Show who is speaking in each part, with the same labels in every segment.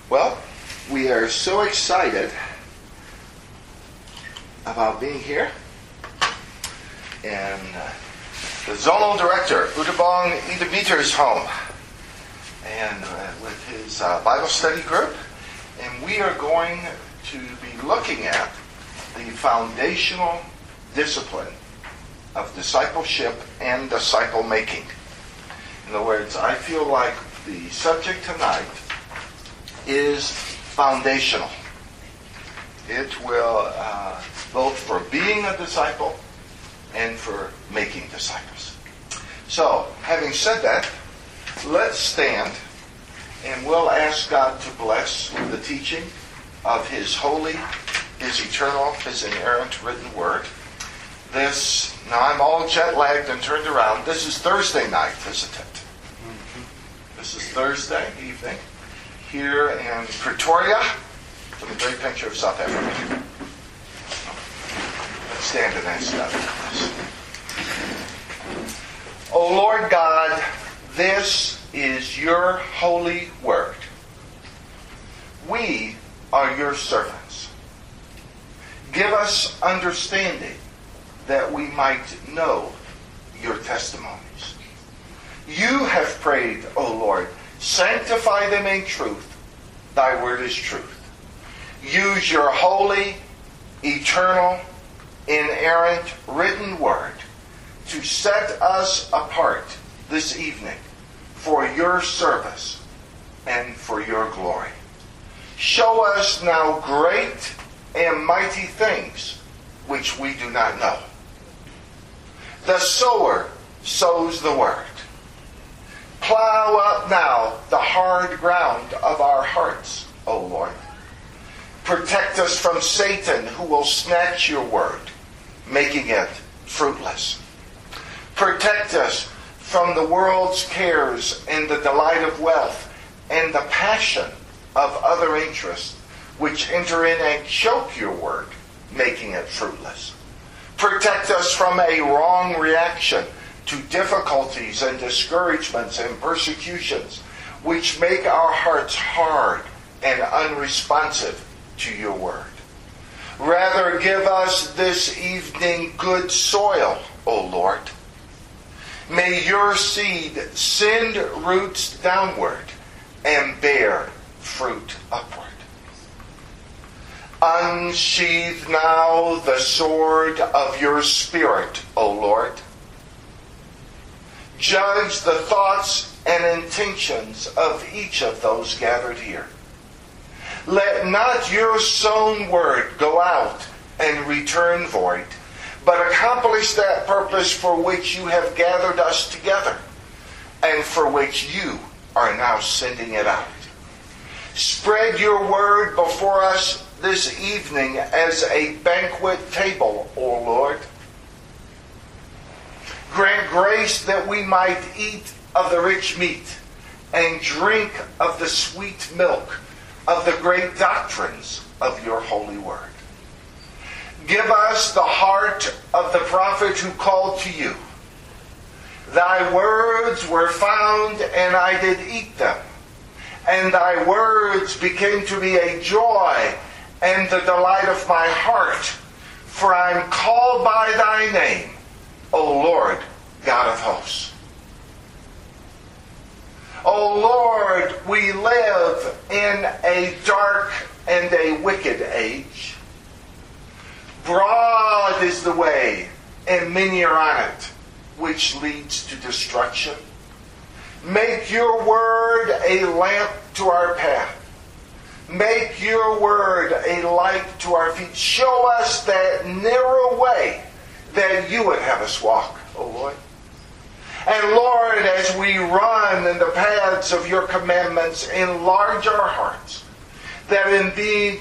Speaker 1: Well, we are so excited about being here. And the zonal director, Udabong Idabiter's home, and with his Bible study group. And we are going to be looking at the foundational discipline of discipleship and disciple making. In other words, I feel like the subject tonight is foundational. It will, both for being a disciple and for making disciples. So, having said that, let's stand and we'll ask God to bless the teaching of His holy, His eternal, His inerrant written word. Now I'm all jet lagged and turned around. This is Thursday night, isn't it? This is Thursday evening here in Pretoria, with a great picture of South Africa. Let's stand and ask God for this. O Lord God, this is your holy word. We are your servants. Give us understanding that we might know your testimonies. You have prayed, O Lord, sanctify them in truth. Thy word is truth. Use your holy, eternal, inerrant, written word to set us apart this evening for your service and for your glory. Show us now great and mighty things which we do not know. The sower sows the word. Plow up now the hard ground of our hearts, O Lord. Protect us from Satan, who will snatch your word, making it fruitless. Protect us from the world's cares and the delight of wealth and the passion of other interests, which enter in and choke your word, making it fruitless. Protect us from a wrong reaction to difficulties and discouragements and persecutions, which make our hearts hard and unresponsive to your word. Rather, give us this evening good soil, O Lord. May your seed send roots downward and bear fruit upward. Unsheathe now the sword of your Spirit, O Lord. Judge the thoughts and intentions of each of those gathered here. Let not your sown word go out and return void, but accomplish that purpose for which you have gathered us together, and for which you are now sending it out. Spread your word before us this evening as a banquet table, O Lord. Grant grace that we might eat of the rich meat and drink of the sweet milk of the great doctrines of your holy word. Give us the heart of the prophet who called to you. Thy words were found, and I did eat them. And thy words became to me a joy and the delight of my heart. For I am called by thy name, O Lord, God of hosts. O Lord, we live in a dark and a wicked age. Broad is the way, and many are on it, which leads to destruction. Make your word a lamp to our path. Make your word a light to our feet. Show us that narrow way that you would have us walk, O Lord. And Lord, as we run in the paths of your commandments, enlarge our hearts, that in being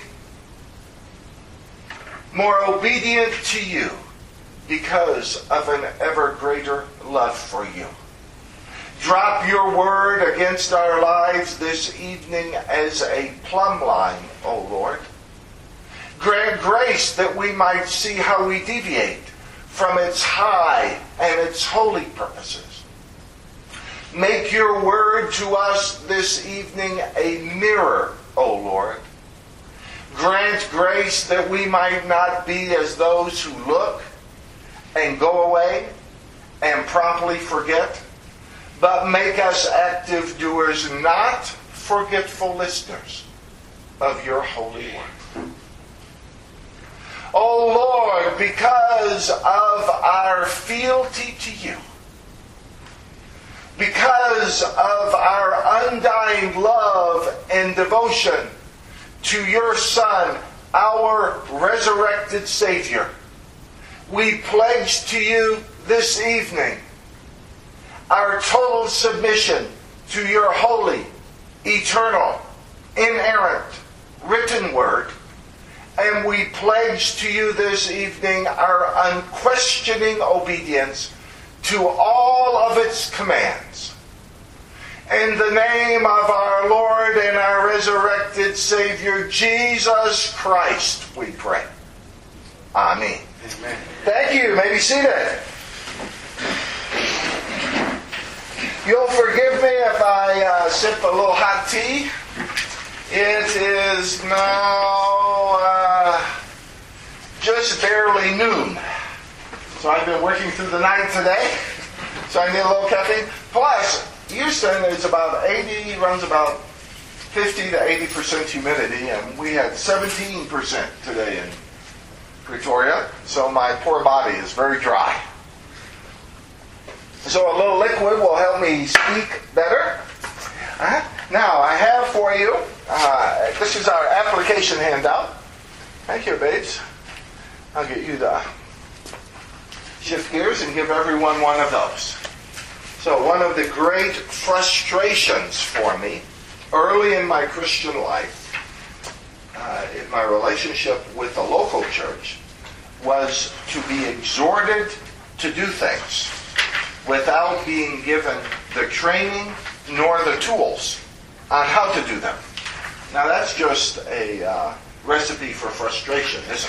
Speaker 1: more obedient to you, because of an ever greater love for you. Drop your word against our lives this evening as a plumb line, O Lord. Grant grace that we might see how we deviate from its high and its holy purposes. Make your word to us this evening a mirror O Lord. Grant grace that we might not be as those who look and go away and promptly forget, but make us active doers, not forgetful listeners of your holy word. O Lord, because of our fealty to you, because of our undying love and devotion to your Son, our resurrected Savior, we pledge to you this evening our total submission to your holy, eternal, inerrant, written word, and we pledge to you this evening our unquestioning obedience to all of its commands. In the name of our Lord and our resurrected Savior, Jesus Christ, we pray. Amen.
Speaker 2: Amen.
Speaker 1: Thank you. You may be seated. You'll forgive me if I sip a little hot tea. It is now just barely noon. So I've been working through the night today. So I need a little caffeine. Plus, Houston is about 80, runs about 50 to 80% humidity, and we had 17% today in Pretoria. So my poor body is very dry. So a little liquid will help me speak better. Now, I have for you, this is our application handout. Thank you, babes. I'll get you to shift gears and give everyone one of those. So one of the great frustrations for me early in my Christian life, in my relationship with the local church, was to be exhorted to do things without being given the training nor the tools on how to do them. Now that's just a recipe for frustration, isn't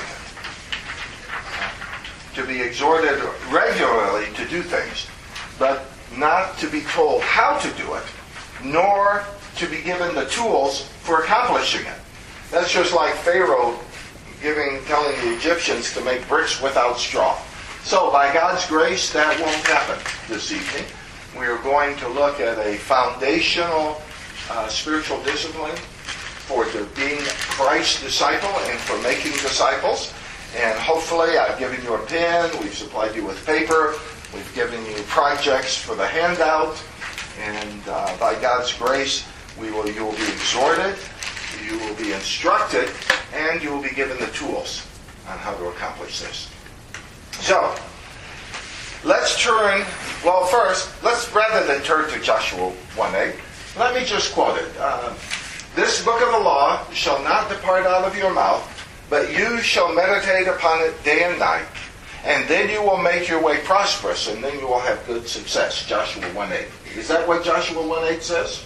Speaker 1: it? To be exhorted regularly to do things, but not to be told how to do it, nor to be given the tools for accomplishing it. That's just like Pharaoh telling the Egyptians to make bricks without straw. So by God's grace, that won't happen this evening. We are going to look at a foundational spiritual discipline for being Christ's disciple and for making disciples. And hopefully I've given you a pen, we've supplied you with paper, we've given you projects for the handout, and by God's grace, you will be exhorted, you will be instructed, and you will be given the tools on how to accomplish this. So, let's turn, well first, rather than turn to Joshua 1:8, let me just quote it. This book of the law shall not depart out of your mouth, but you shall meditate upon it day and night, and then you will make your way prosperous, and then you will have good success. Joshua 1:8. Is that what Joshua 1:8 says?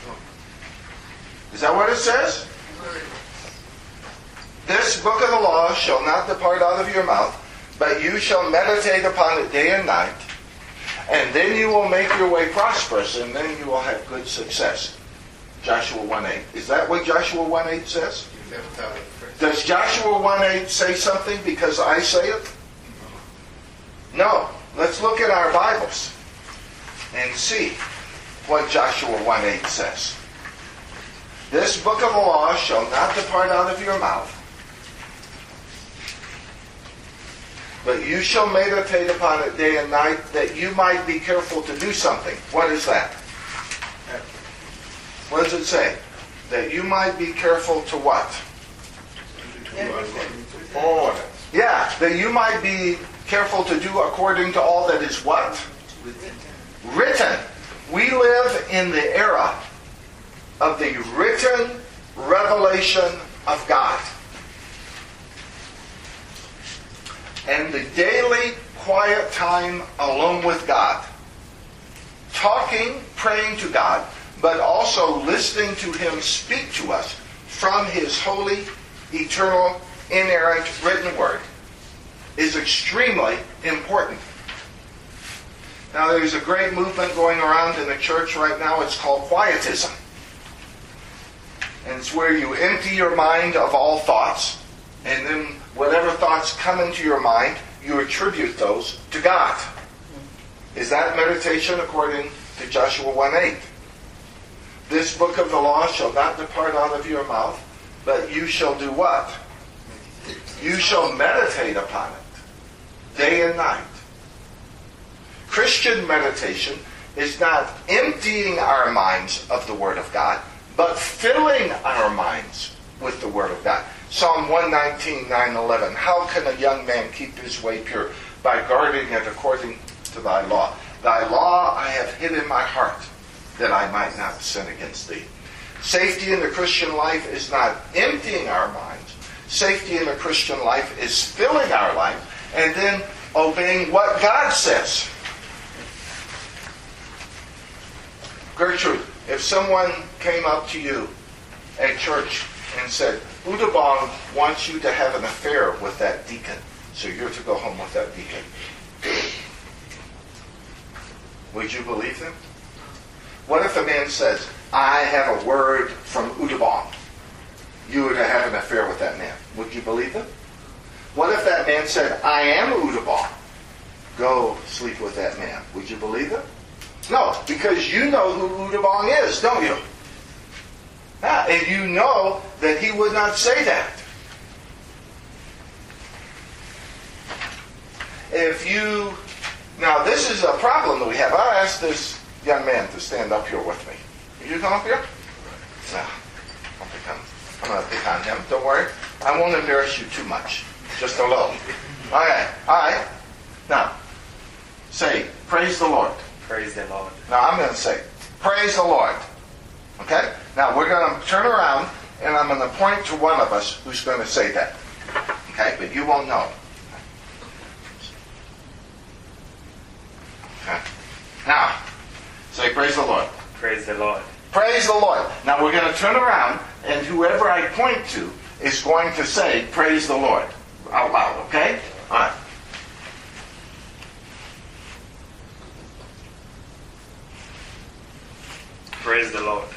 Speaker 1: Is that what it says? This book of the law shall not depart out of your mouth, but you shall meditate upon it day and night, and then you will make your way prosperous, and then you will have good success. Joshua 1:8. Is that what Joshua 1:8 says? Does Joshua 1:8 say something because I say it? No. Let's look at our Bibles and see what Joshua 1:8 says. This book of the law shall not depart out of your mouth, but you shall meditate upon it day and night, that you might be careful to do something. What is that? What does it say? That you might be careful to what? Yeah, that you might be careful to do according to all that is what? Written. We live in the era of the written revelation of God. And the daily quiet time alone with God. Talking, praying to God, but also listening to Him speak to us from His holy, eternal, inerrant, written Word is extremely important. Now there's a great movement going around in the church right now. It's called quietism. And it's where you empty your mind of all thoughts. And then whatever thoughts come into your mind, you attribute those to God. Is that meditation according to Joshua 1:8? This book of the law shall not depart out of your mouth, but you shall do what? You shall meditate upon it, day and night. Christian meditation is not emptying our minds of the Word of God, but filling our minds with the Word of God. Psalm 119, 9-11. How can a young man keep his way pure? By guarding it according to thy law. Thy law I have hid in my heart, that I might not sin against thee. Safety in the Christian life is not emptying our minds. Safety in the Christian life is filling our life and then obeying what God says. Gertrude, if someone came up to you at church and said, Udabong wants you to have an affair with that deacon, so you're to go home with that deacon, would you believe them? What if a man says, I have a word from Udabong, you were to have an affair with that man? Would you believe him? What if that man said, I am Udabong, go sleep with that man? Would you believe him? No, because you know who Udabong is, don't you? And you know that he would not say that. Now this is a problem that we have. I'll ask this young man to stand up here with me. Will you come up here? No, I'm going to pick on him. Don't worry. I won't embarrass you too much. Just a little. Okay. All right. Now, say, praise the Lord.
Speaker 2: Praise the Lord.
Speaker 1: Now I'm going to say, praise the Lord. Okay? Now we're going to turn around and I'm going to point to one of us who's going to say that. Okay? But you won't know. Okay. Now, say praise the Lord.
Speaker 2: Praise the Lord.
Speaker 1: Praise the Lord. Now we're going to turn around and whoever I point to is going to say praise the Lord out loud. Okay? All right.
Speaker 2: Praise the Lord.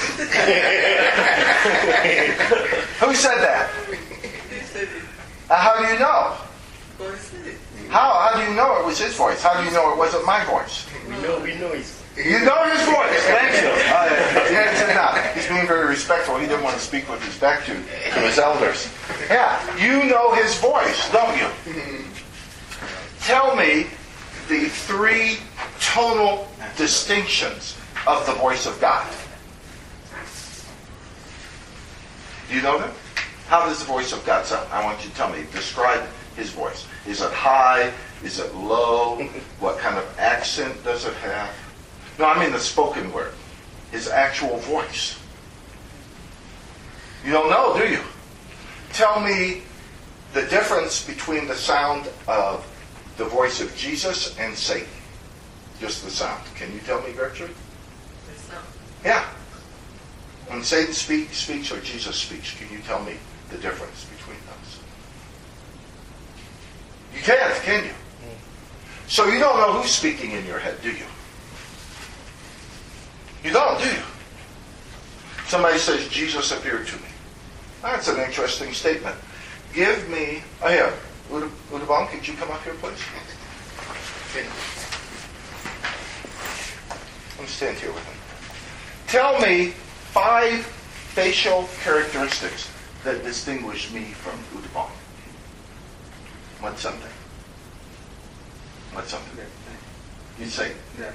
Speaker 1: Who said that? How do you know? How do you know it was his voice? How do you know it wasn't my voice?
Speaker 2: We know his.
Speaker 1: You know his voice. Thank you. He's being very respectful. He didn't want to speak with his back to his elders. Yeah, you know his voice, don't you? Tell me the three tonal distinctions of the voice of God. Do you know them? How does the voice of God sound? I want you to tell me. Describe his voice. Is it high? Is it low? What kind of accent does it have? No, I mean the spoken word. His actual voice. You don't know, do you? Tell me the difference between the sound of the voice of Jesus and Satan. Just the sound. Can you tell me, Gertrude? Yeah. When Satan speaks or Jesus speaks, can you tell me the difference between those? You can't, can you? So you don't know who's speaking in your head, do you? You don't, do you? Somebody says, Jesus appeared to me. That's an interesting statement. Give me... Oh, yeah. Udabong, could you come up here, please? Let me stand here with him. Tell me 5 facial characteristics that distinguish me from Udabong. What's something? What's something? You say.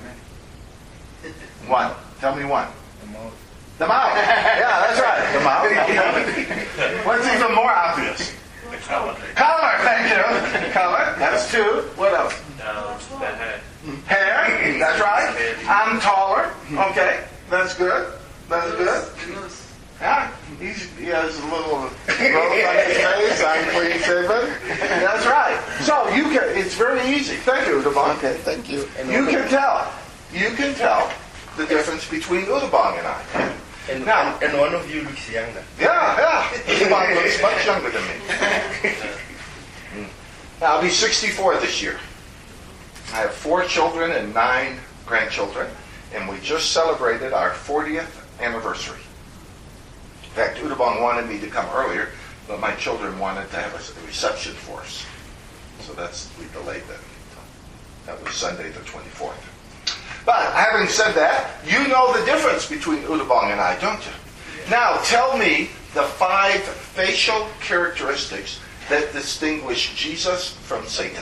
Speaker 1: One. Tell me one.
Speaker 2: The mouth.
Speaker 1: The mouth. Yeah, that's right. The mouth. What's even more obvious?
Speaker 2: The color.
Speaker 1: Color, thank you. Color. That's 2. What else?
Speaker 2: The hair.
Speaker 1: Hair. That's right. I'm taller. Okay. That's good. That's good. Yeah. He has a little growth on his face. I'm clean shaven. That's right. So you can. It's very easy. Thank you, Udabong.
Speaker 3: Okay, thank you.
Speaker 1: You can tell. You can tell the difference between Udabong and I.
Speaker 3: And one of you looks younger.
Speaker 1: Yeah. Udabong looks much younger than me. Now, I'll be 64 this year. I have 4 children and 9 grandchildren, and we just celebrated our 40th anniversary. fact, Udabong wanted me to come earlier, but my children wanted to have a reception for us. So we delayed that. That was Sunday the 24th. But having said that, you know the difference between Udabong and I, don't you? Now, tell me the 5 facial characteristics that distinguish Jesus from Satan.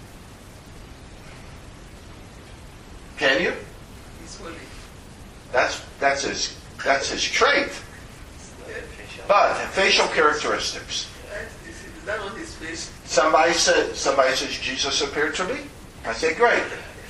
Speaker 1: Can you?
Speaker 4: He's holy.
Speaker 1: That's his trait. But facial characteristics.
Speaker 4: Is that not his face?
Speaker 1: Somebody says Jesus appeared to me. I say great.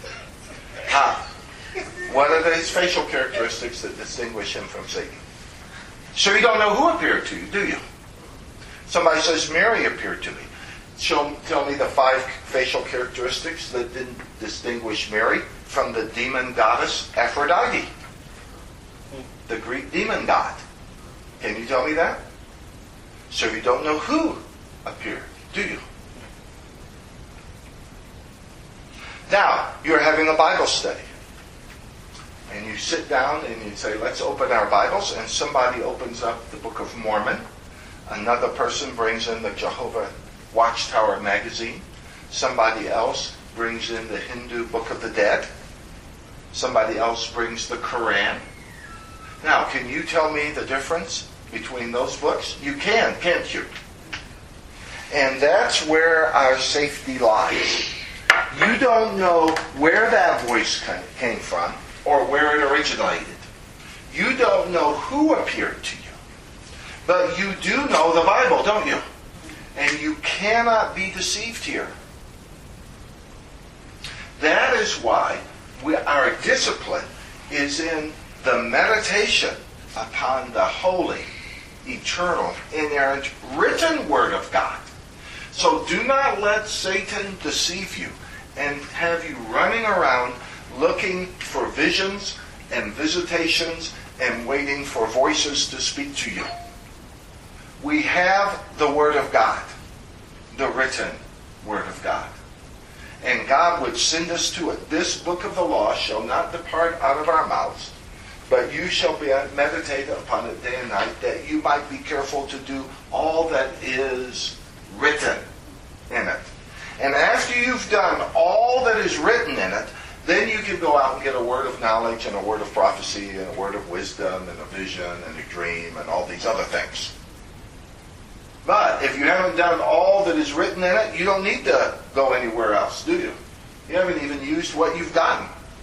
Speaker 1: What are his facial characteristics that distinguish him from Satan? So you don't know who appeared to you, do you? Somebody says Mary appeared to me. Tell me the 5 facial characteristics that didn't distinguish Mary from the demon goddess Aphrodite, the Greek demon god. Can you tell me that? So you don't know who appeared, do you? Now, you're having a Bible study. And you sit down and you say, let's open our Bibles, and somebody opens up the Book of Mormon. Another person brings in the Jehovah Watchtower magazine. Somebody else brings in the Hindu Book of the Dead. Somebody else brings the Quran. Now, can you tell me the difference between those books? You can, can't you? And that's where our safety lies. You don't know where that voice came from or where it originated. You don't know who appeared to you. But you do know the Bible, don't you? And you cannot be deceived here. That is why our discipline is in the meditation upon the holy, eternal, inerrant, written Word of God. So do not let Satan deceive you and have you running around looking for visions and visitations and waiting for voices to speak to you. We have the Word of God, the written Word of God. And God would send us to it. This book of the law shall not depart out of our mouths, but you shall meditate upon it day and night, that you might be careful to do all that is written in it. And after you've done all that is written in it, then you can go out and get a word of knowledge and a word of prophecy and a word of wisdom and a vision and a dream and all these other things. But if you haven't done all that is written in it, you don't need to go anywhere else, do you? You haven't even used what you've gotten.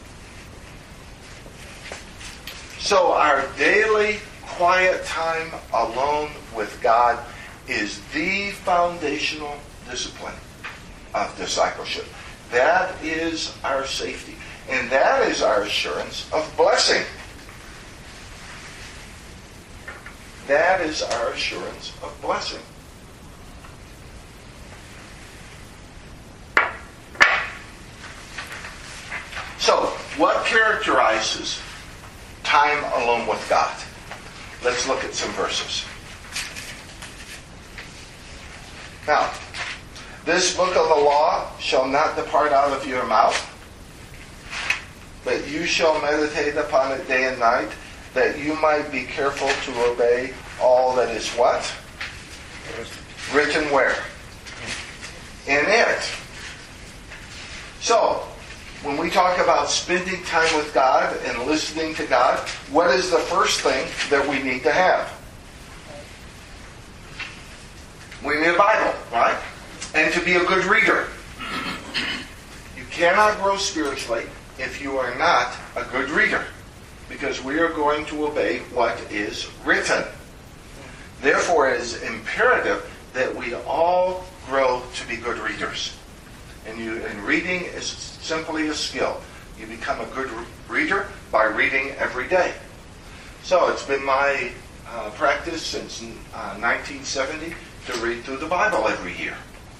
Speaker 1: So our daily quiet time alone with God is the foundational discipline of discipleship. That is our safety. And that is our assurance of blessing. That is our assurance of blessing. So, what characterizes time alone with God? Let's look at some verses. Now, this book of the law shall not depart out of your mouth, but you shall meditate upon it day and night, that you might be careful to obey all that is what? Written where? In it. So, when we talk about spending time with God and listening to God, what is the first thing that we need to have? We need a Bible, right? And to be a good reader. You cannot grow spiritually if you are not a good reader, because we are going to obey what is written. Therefore, it is imperative that we all grow to be good readers. And reading is simply a skill. You become a good reader by reading every day. So it's been my practice since 1970 to read through the Bible every year.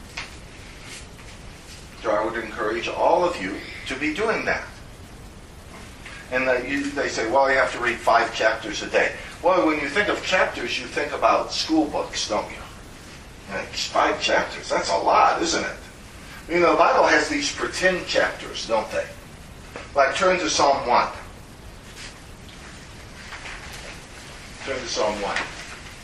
Speaker 1: So I would encourage all of you to be doing that. And they say, well, you have to read 5 chapters a day. Well, when you think of chapters, you think about school books, don't you? Like 5 chapters, that's a lot, isn't it? You know, the Bible has these pretend chapters, don't they? Like, turn to Psalm 1. Turn to Psalm 1.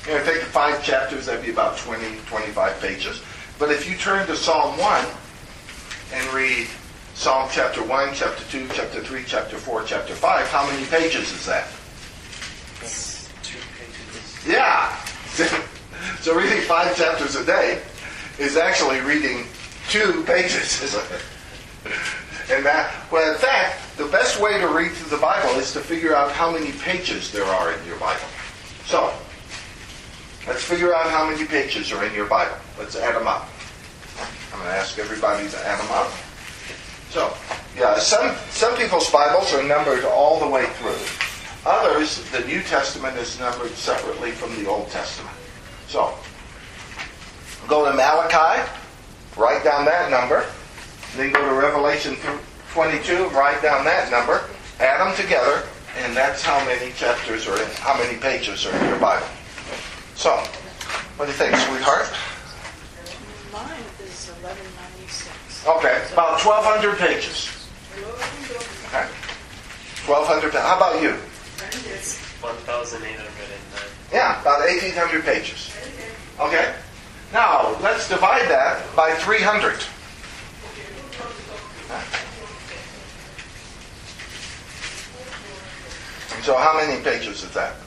Speaker 1: Take the 5 chapters, that'd be about 20, 25 pages. But if you turn to Psalm 1 and read Psalm chapter 1, chapter 2, chapter 3, chapter 4, chapter 5, how many pages is that?
Speaker 2: That's 2 pages.
Speaker 1: Yeah. So reading 5 chapters a day is actually reading 2 pages, isn't it? And in fact, the best way to read through the Bible is to figure out how many pages there are in your Bible. So, let's figure out how many pages are in your Bible. Let's add them up. I'm going to ask everybody to add them up. So, yeah, some people's Bibles are numbered all the way through. Others, the New Testament is numbered separately from the Old Testament. So, go to Malachi, write down that number. Then go to Revelation 22, write down that number, add them together, and that's how many chapters are in, how many pages are in your Bible. So, what do you think, sweetheart?
Speaker 5: Mine is 1196.
Speaker 1: Okay, about 1,200 pages. Okay. 1,200. How about you?
Speaker 2: 1,809.
Speaker 1: Yeah, about 1,800 pages. Okay. Now, let's divide that by 300. So how many pages is that?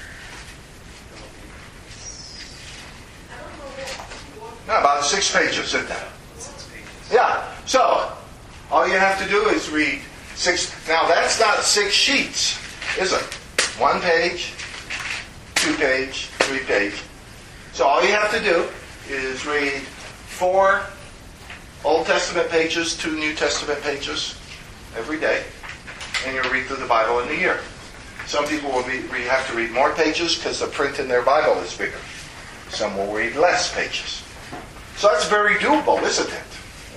Speaker 1: No, about 6 pages, isn't that?
Speaker 2: 6 pages.
Speaker 1: Yeah. So all you have to do is read 6. Now that's not 6 sheets, is it? 1 page, 2 page, 3 page. So all you have to do is read 4 Old Testament pages, 2 New Testament pages every day, and you'll read through the Bible in a year. Some people will have to read more pages because the print in their Bible is bigger. Some will read less pages. So that's very doable, isn't it?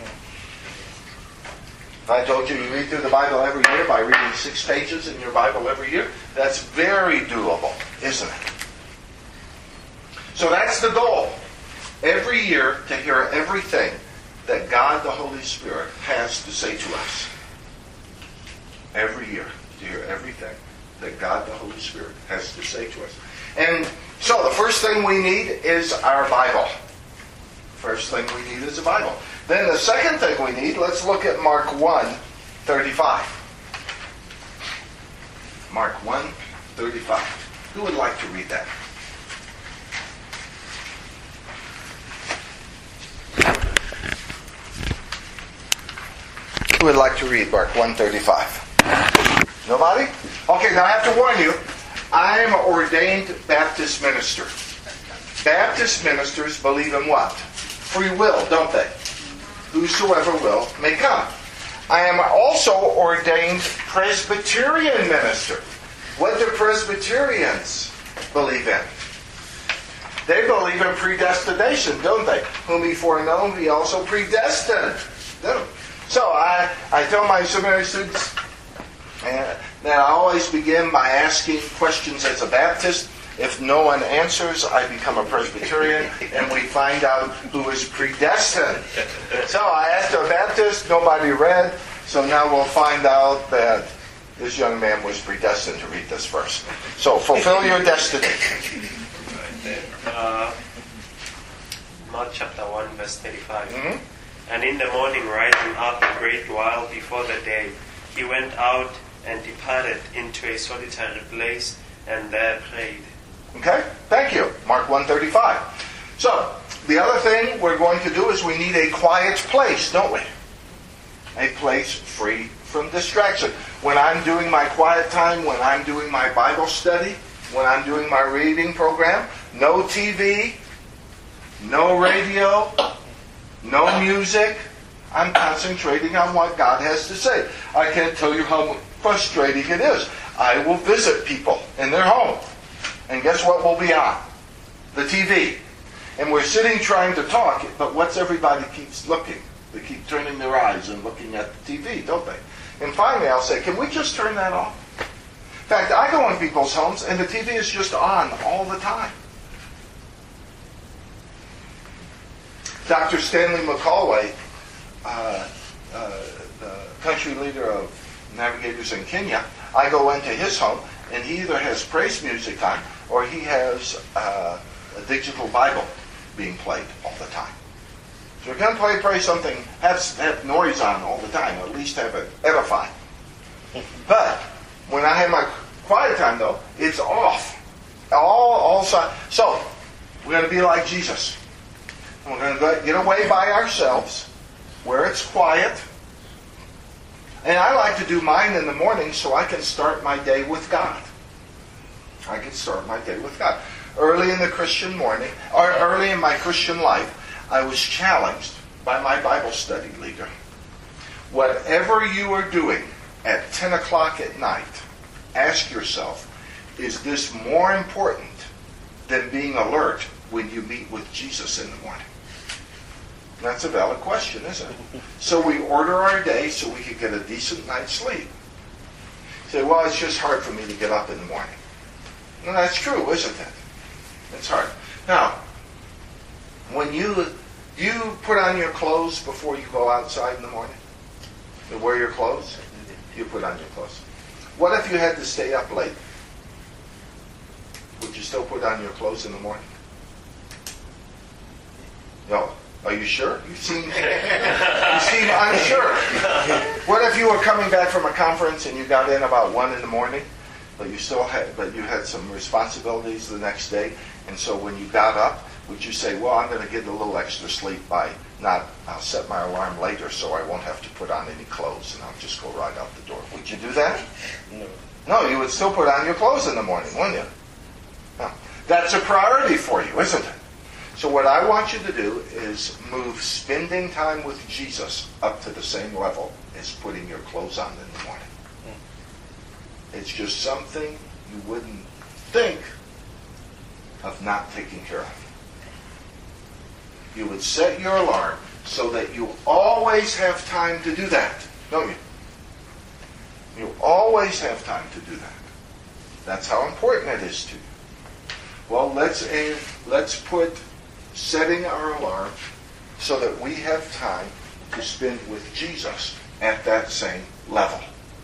Speaker 1: If I told you read through the Bible every year by reading 6 pages in your Bible every year, that's very doable, isn't it? So that's the goal. Every year to hear everything that God the Holy Spirit has to say to us. Every year to hear everything that God the Holy Spirit has to say to us. And so the first thing we need is our Bible. First thing we need is a Bible. Then the second thing we need, let's look at Mark 1:35. Mark 1:35. Who would like to read that? Who would like to read Mark 1:35? Nobody? Okay, now I have to warn you, I am an ordained Baptist minister. Baptist ministers believe in what? Free will, don't they? Whosoever will may come. I am also ordained Presbyterian minister. What do Presbyterians believe in? They believe in predestination, don't they? Whom he foreknown, he also predestined. So I tell my seminary students that I always begin by asking questions as a Baptist. If no one answers, I become a Presbyterian, and we find out who is predestined. So I asked a Baptist, nobody read, so now we'll find out that this young man was predestined to read this verse. So fulfill your destiny.
Speaker 2: Mark chapter 1, verse 35.
Speaker 1: Mm-hmm.
Speaker 2: And in the morning, rising up a great while before the day, he went out and departed into a solitary place, and there prayed.
Speaker 1: Okay, thank you. Mark 1:35. So, the other thing we're going to do is we need a quiet place, don't we? A place free from distraction. When I'm doing my quiet time, when I'm doing my Bible study, when I'm doing my reading program, no TV, no radio, no music. I'm concentrating on what God has to say. I can't tell you how frustrating it is. I will visit people in their home. And guess what will be on? The TV. And we're sitting trying to talk, but what's everybody keeps looking? They keep turning their eyes and looking at the TV, don't they? And finally I'll say, can we just turn that off? In fact, I go in people's homes and the TV is just on all the time. Dr. Stanley McCulway, the country leader of Navigators in Kenya, I go into his home and he either has praise music on or he has a digital Bible being played all the time. So if you're going to pray something, have noise on all the time, or at least have it edifying. But when I have my quiet time, though, it's off. All side. So we're going to be like Jesus. We're going to get away by ourselves, where it's quiet. And I like to do mine in the morning so I can start my day with God. I can start my day with God. Early in the Christian morning, or early in my Christian life, I was challenged by my Bible study leader. Whatever you are doing at 10 o'clock at night, ask yourself, is this more important than being alert when you meet with Jesus in the morning? That's a valid question, isn't it? So we order our day so we could get a decent night's sleep. You say, well, it's just hard for me to get up in the morning. Well, that's true, isn't it? It's hard. Now, when you put on your clothes before you go outside in the morning? You wear your clothes? You put on your clothes. What if you had to stay up late? Would you still put on your clothes in the morning? No. Are you sure? You seem unsure. What if you were coming back from a conference and you got in about 1 in the morning, but you had some responsibilities the next day, and so when you got up, would you say, well, I'm going to get a little extra sleep I'll set my alarm later so I won't have to put on any clothes and I'll just go right out the door. Would you do that?
Speaker 3: No.
Speaker 1: No, you would still put on your clothes in the morning, wouldn't you? No. That's a priority for you, isn't it? So what I want you to do is move spending time with Jesus up to the same level as putting your clothes on in the morning. It's just something you wouldn't think of not taking care of. You would set your alarm so that you always have time to do that, don't you? You always have time to do that. That's how important it is to you. Well, let's put setting our alarm so that we have time to spend with Jesus at that same level.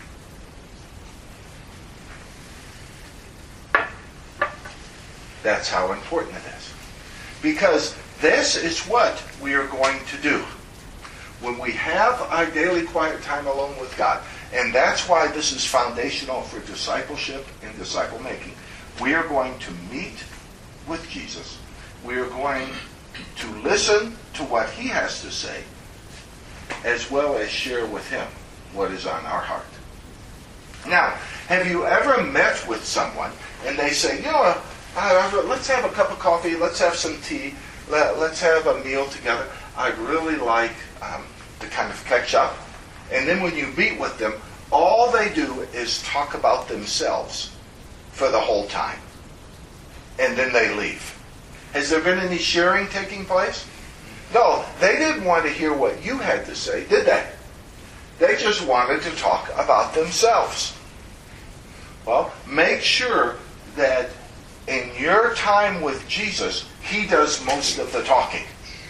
Speaker 1: That's how important it is. Because this is what we are going to do when we have our daily quiet time alone with God. And that's why this is foundational for discipleship and disciple making. We are going to meet with Jesus. We are going to listen to what he has to say, as well as share with him what is on our heart. Now, have you ever met with someone and they say, let's have a cup of coffee, let's have some tea, let's have a meal together. I'd really like to kind of catch up. And then when you meet with them, all they do is talk about themselves for the whole time. And then they leave. Has there been any sharing taking place? No, they didn't want to hear what you had to say, did they? They just wanted to talk about themselves. Well, make sure that in your time with Jesus, he does most of the talking.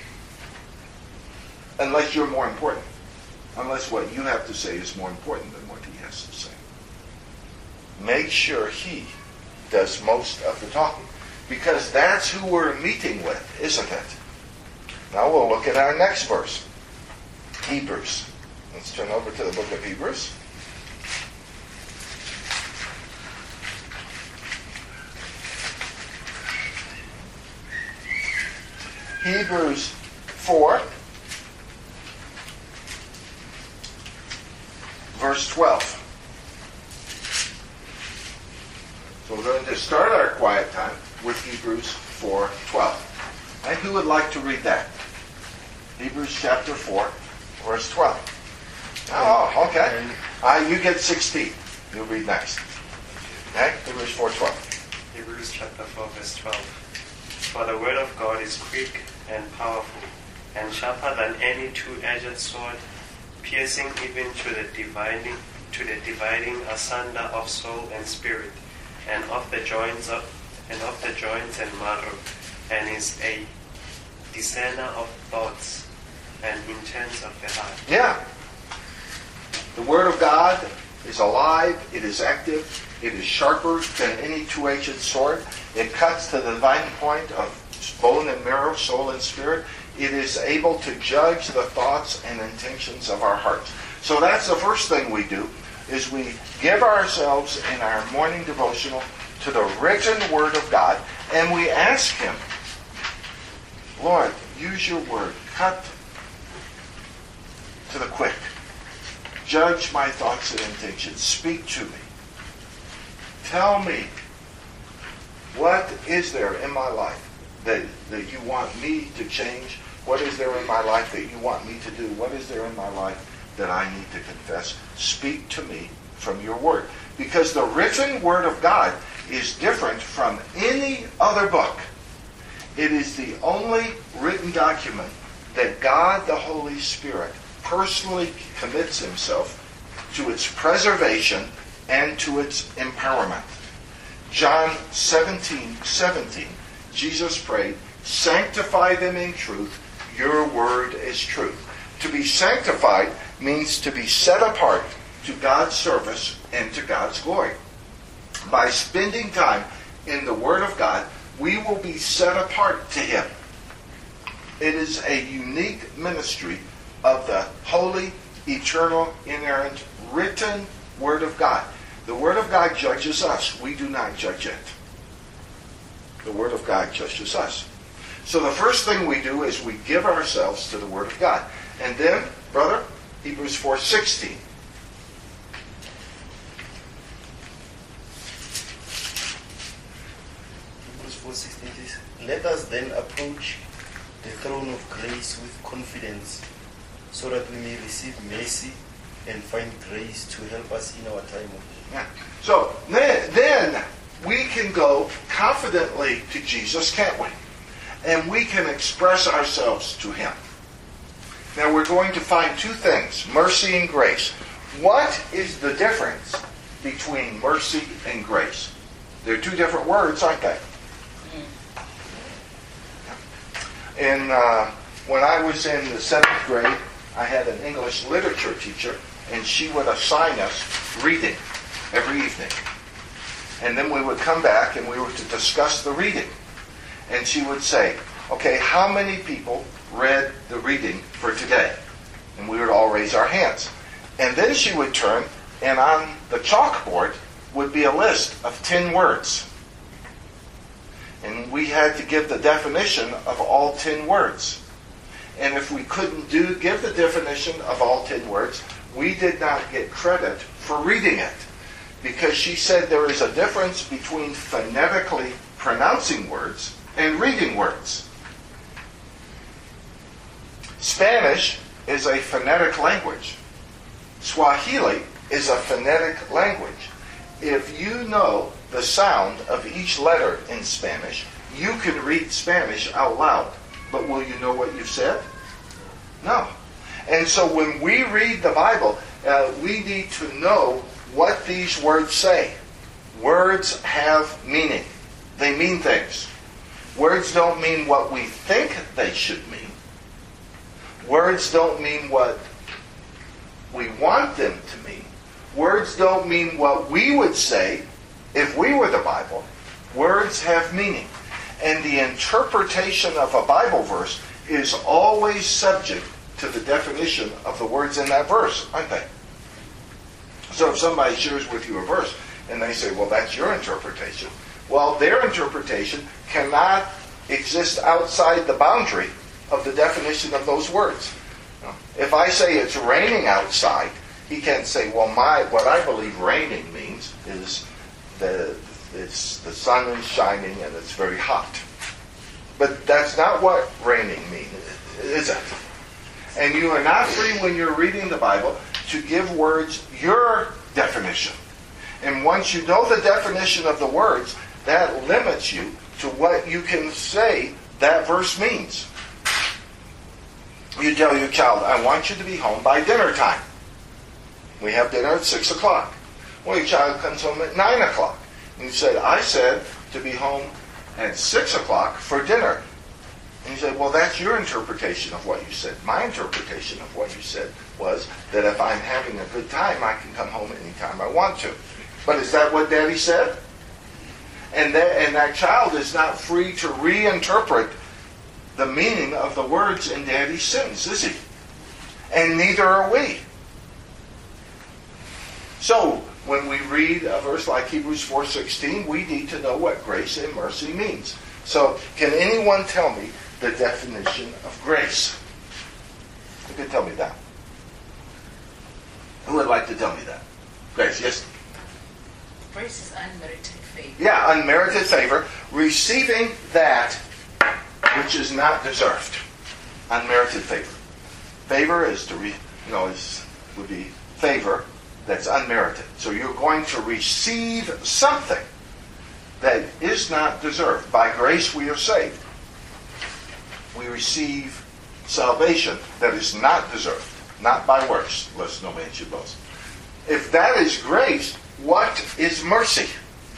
Speaker 1: Unless you're more important. Unless what you have to say is more important than what he has to say. Make sure he does most of the talking. Because that's who we're meeting with, isn't it? Now we'll look at our next verse. Hebrews. Let's turn over to the book of Hebrews. Hebrews 4, verse 12. So we're going to start our quiet time with Hebrews 4:12. And who would like to read that? Hebrews chapter 4, verse 12. Oh, okay. You get 16. You'll read next. Okay? Hebrews 4:12.
Speaker 2: Hebrews chapter 4, verse 12. For the word of God is quick and powerful, and sharper than any two-edged sword, piercing even to the dividing asunder of soul and spirit, and of the joints and marrow, and is a discerner of thoughts and intents of the heart.
Speaker 1: Yeah. The Word of God is alive, it is active, it is sharper than any two-edged sword. It cuts to the dividing point of bone and marrow, soul and spirit. It is able to judge the thoughts and intentions of our hearts. So that's the first thing we do, is we give ourselves in our morning devotional to the written Word of God, and we ask Him, Lord, use your Word. Cut to the quick. Judge my thoughts and intentions. Speak to me. Tell me, what is there in my life that you want me to change? What is there in my life that you want me to do? What is there in my life that I need to confess? Speak to me from your Word. Because the written Word of God is different from any other book. It is the only written document that God, the Holy Spirit, personally commits Himself to its preservation and to its empowerment. John 17:17, Jesus prayed, sanctify them in truth, your word is truth. To be sanctified means to be set apart to God's service and to God's glory. By spending time in the Word of God, we will be set apart to Him. It is a unique ministry of the holy, eternal, inerrant, written Word of God. The Word of God judges us. We do not judge it. The Word of God judges us. So the first thing we do is we give ourselves to the Word of God. And then, brother, Hebrews 4:16.
Speaker 3: Hebrews 4:16 says, let us then approach the throne of grace with confidence, so that we may receive mercy and find grace to help us in our time of need.
Speaker 1: Yeah. So then we can go confidently to Jesus, can't we? And we can express ourselves to Him. Now we're going to find two things, mercy and grace. What is the difference between mercy and grace? They're two different words, aren't they? And when I was in the 7th grade, I had an English literature teacher, and she would assign us reading every evening. And then we would come back and we were to discuss the reading. And she would say, okay, how many people read the reading for today? And we would all raise our hands. And then she would turn, and on the chalkboard would be a list of 10 words. And we had to give the definition of all 10 words. And if we couldn't give the definition of all 10 words, we did not get credit for reading it. Because she said there is a difference between phonetically pronouncing words and reading words. Spanish is a phonetic language. Swahili is a phonetic language. If you know the sound of each letter in Spanish, you can read Spanish out loud. But will you know what you've said? No. And so when we read the Bible, we need to know what these words say. Words have meaning. They mean things. Words don't mean what we think they should mean. Words don't mean what we want them to mean. Words don't mean what we would say if we were the Bible. Words have meaning. And the interpretation of a Bible verse is always subject to the definition of the words in that verse, aren't they? So if somebody shares with you a verse and they say, well, that's your interpretation. Well, their interpretation cannot exist outside the boundary of the definition of those words. If I say it's raining outside, he can't say, well, what I believe raining means is the sun is shining and it's very hot. But that's not what raining means, is it? And you are not free when you're reading the Bible to give words your definition. And once you know the definition of the words, that limits you to what you can say that verse means. You tell your child, I want you to be home by dinner time. We have dinner at 6 o'clock. Well, your child comes home at 9 o'clock. And you say, I said to be home at 6 o'clock for dinner. And you say, well, that's your interpretation of what you said. My interpretation of what you said was that if I'm having a good time, I can come home anytime I want to. But is that what Daddy said? And that child is not free to reinterpret the meaning of the words in Daddy's sentence, is he? And neither are we. So, when we read a verse like Hebrews 4:16, we need to know what grace and mercy means. So, can anyone tell me the definition of grace? Who can tell me that? Who would like to tell me that? Grace, yes?
Speaker 6: Grace is unmerited favor.
Speaker 1: Yeah, unmerited favor. Receiving that which is not deserved. Unmerited favor. Favor is would be favor that's unmerited. So you're going to receive something that is not deserved. By grace we are saved. We receive salvation that is not deserved, not by works, lest no man should boast. If that is grace, what is mercy?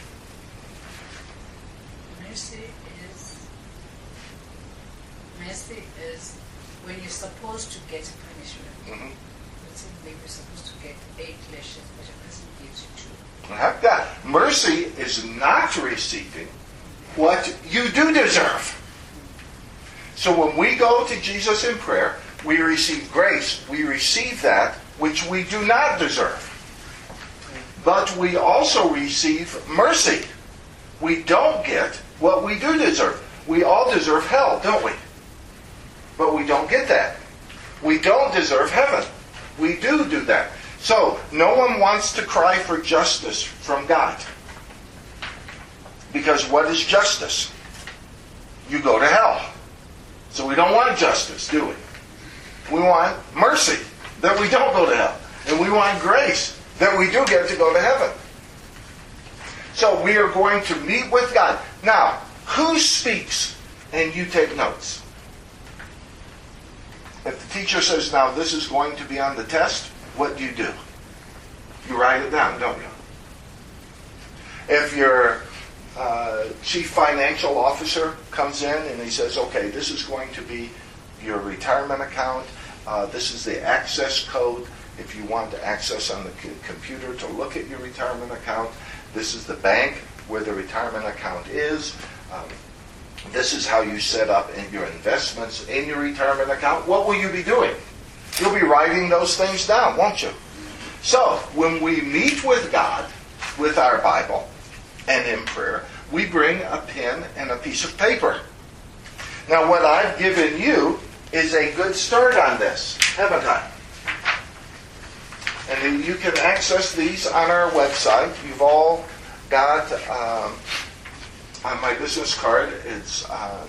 Speaker 6: Mercy is when you're supposed to get punishment.
Speaker 1: Mm-hmm.
Speaker 6: Let's say maybe you're supposed to get 8 lashes, but a person gives you 2.
Speaker 1: Have that. Mercy is not receiving what you do deserve. So when we go to Jesus in prayer, we receive grace. We receive that which we do not deserve. But we also receive mercy. We don't get what we do deserve. We all deserve hell, don't we? But we don't get that. We don't deserve heaven. We do that. So, no one wants to cry for justice from God. Because what is justice? You go to hell. So we don't want justice, do we? We want mercy, that we don't go to hell. And we want grace, that we do get to go to heaven. So we are going to meet with God. Now, who speaks and you take notes? If the teacher says, now this is going to be on the test, what do? You write it down, don't you? If your chief financial officer comes in and he says, okay, this is going to be your retirement account. This is the access code if you want to access on the computer to look at your retirement account. This is the bank where the retirement account is. This is how you set up in your investments in your retirement account. What will you be doing? You'll be writing those things down, won't you? So, when we meet with God, with our Bible, and in prayer, we bring a pen and a piece of paper. Now, what I've given you is a good start on this, haven't I? And you can access these on our website. You've all got, on my business card, it's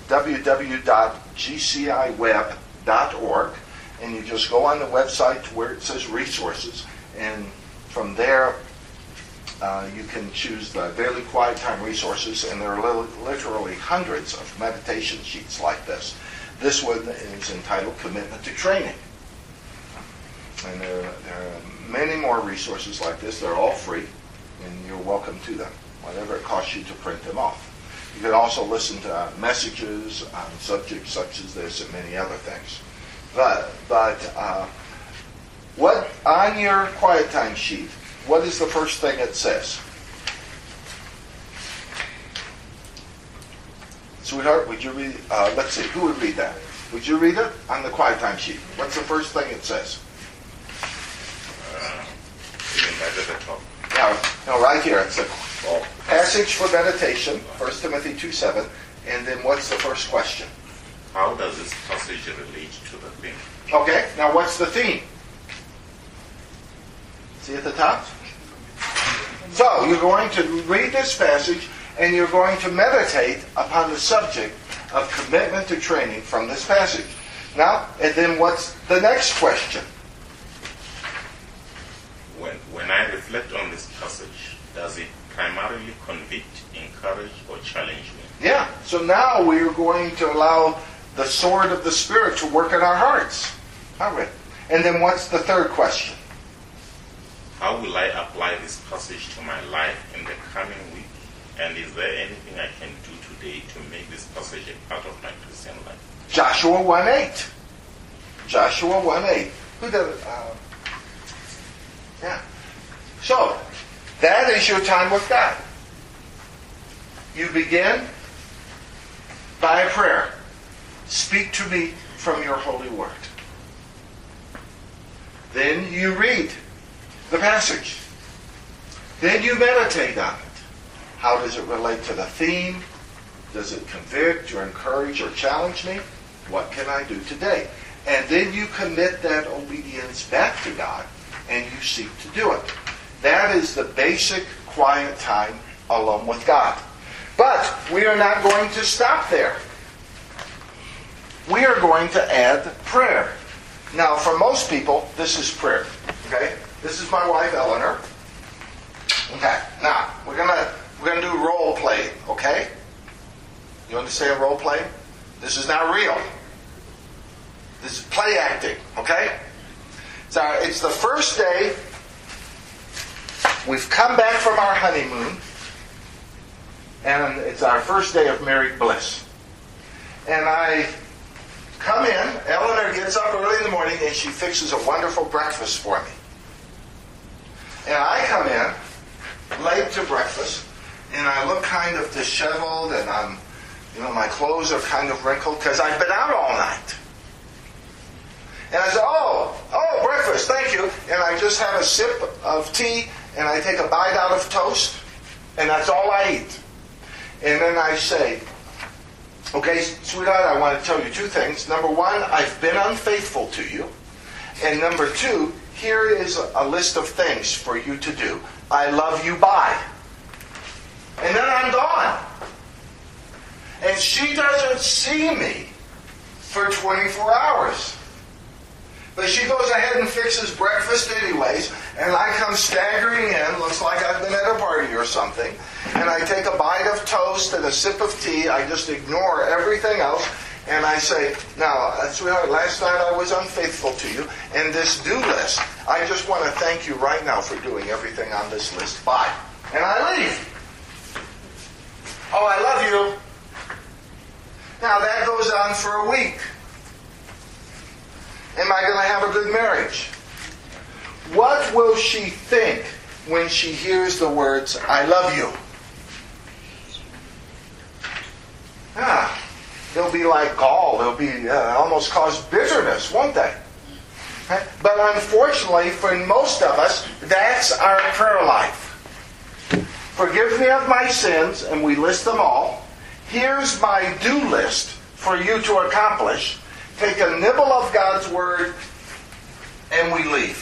Speaker 1: www.gciweb.org. And you just go on the website to where it says resources. And from there, you can choose the Daily Quiet Time resources. And there are literally hundreds of meditation sheets like this. This one is entitled Commitment to Training. And there are many more resources like this. They're all free, and you're welcome to them, whatever it costs you to print them off. You can also listen to messages on subjects such as this and many other things. But what on your quiet time sheet, what is the first thing it says? Sweetheart, would you read? Let's see, who would read that? Would you read it on the quiet time sheet? What's the first thing it says?
Speaker 7: Right at the top.
Speaker 1: No, right here. It's a passage for meditation, 1 Timothy 2:7. And then what's the first question?
Speaker 7: How does this passage relate to the theme?
Speaker 1: Okay, now what's the theme? See at the top? So, you're going to read this passage and you're going to meditate upon the subject of commitment to training from this passage. Now, and then what's the next question?
Speaker 7: When I reflect on this passage, does it primarily convict, encourage, or challenge me?
Speaker 1: Yeah, so now we are going to allow the sword of the Spirit to work in our hearts. All right. And then what's the third question?
Speaker 7: How will I apply this passage to my life in the coming week? And is there anything I can do today to make this passage a part of my Christian life?
Speaker 1: Joshua 1:8. Joshua 1:8. Who does it? Yeah. So, that is your time with God. You begin by a prayer. Speak to me from your holy word. Then you read the passage. Then you meditate on it. How does it relate to the theme? Does it convict or encourage or challenge me? What can I do today? And then you commit that obedience back to God and you seek to do it. That is the basic quiet time alone with God. But we are not going to stop there. We are going to add prayer. Now, for most people, this is prayer. Okay? This is my wife, Eleanor. Okay. Now, we're gonna do role playing. Okay? You understand role playing? This is not real. This is play acting. Okay? So it's the first day. We've come back from our honeymoon, and it's our first day of married bliss. And I come in, Eleanor gets up early in the morning and she fixes a wonderful breakfast for me. And I come in late to breakfast and I look kind of disheveled and my clothes are kind of wrinkled because I've been out all night. And I say, oh, breakfast, thank you. And I just have a sip of tea and I take a bite out of toast and that's all I eat. And then I say, okay, sweetheart, I want to tell you two things. Number one, I've been unfaithful to you. And number two, here is a list of things for you to do. I love you, bye. And then I'm gone. And she doesn't see me for 24 hours. But she goes ahead and fixes breakfast anyways, and I come staggering in, looks like I've been at a party or something, and I take a bite of toast and a sip of tea. I just ignore everything else, and I say, now, sweetheart, last night I was unfaithful to you, and this do list, I just want to thank you right now for doing everything on this list. Bye. And I leave. Oh, I love you. Now, that goes on for a week. Am I going to have a good marriage? What will she think when she hears the words, I love you? They'll be like gall. They'll be almost cause bitterness, won't they? But unfortunately, for most of us, that's our prayer life. Forgive me of my sins, and we list them all. Here's my do list for you to accomplish. Take a nibble of God's Word, and we leave.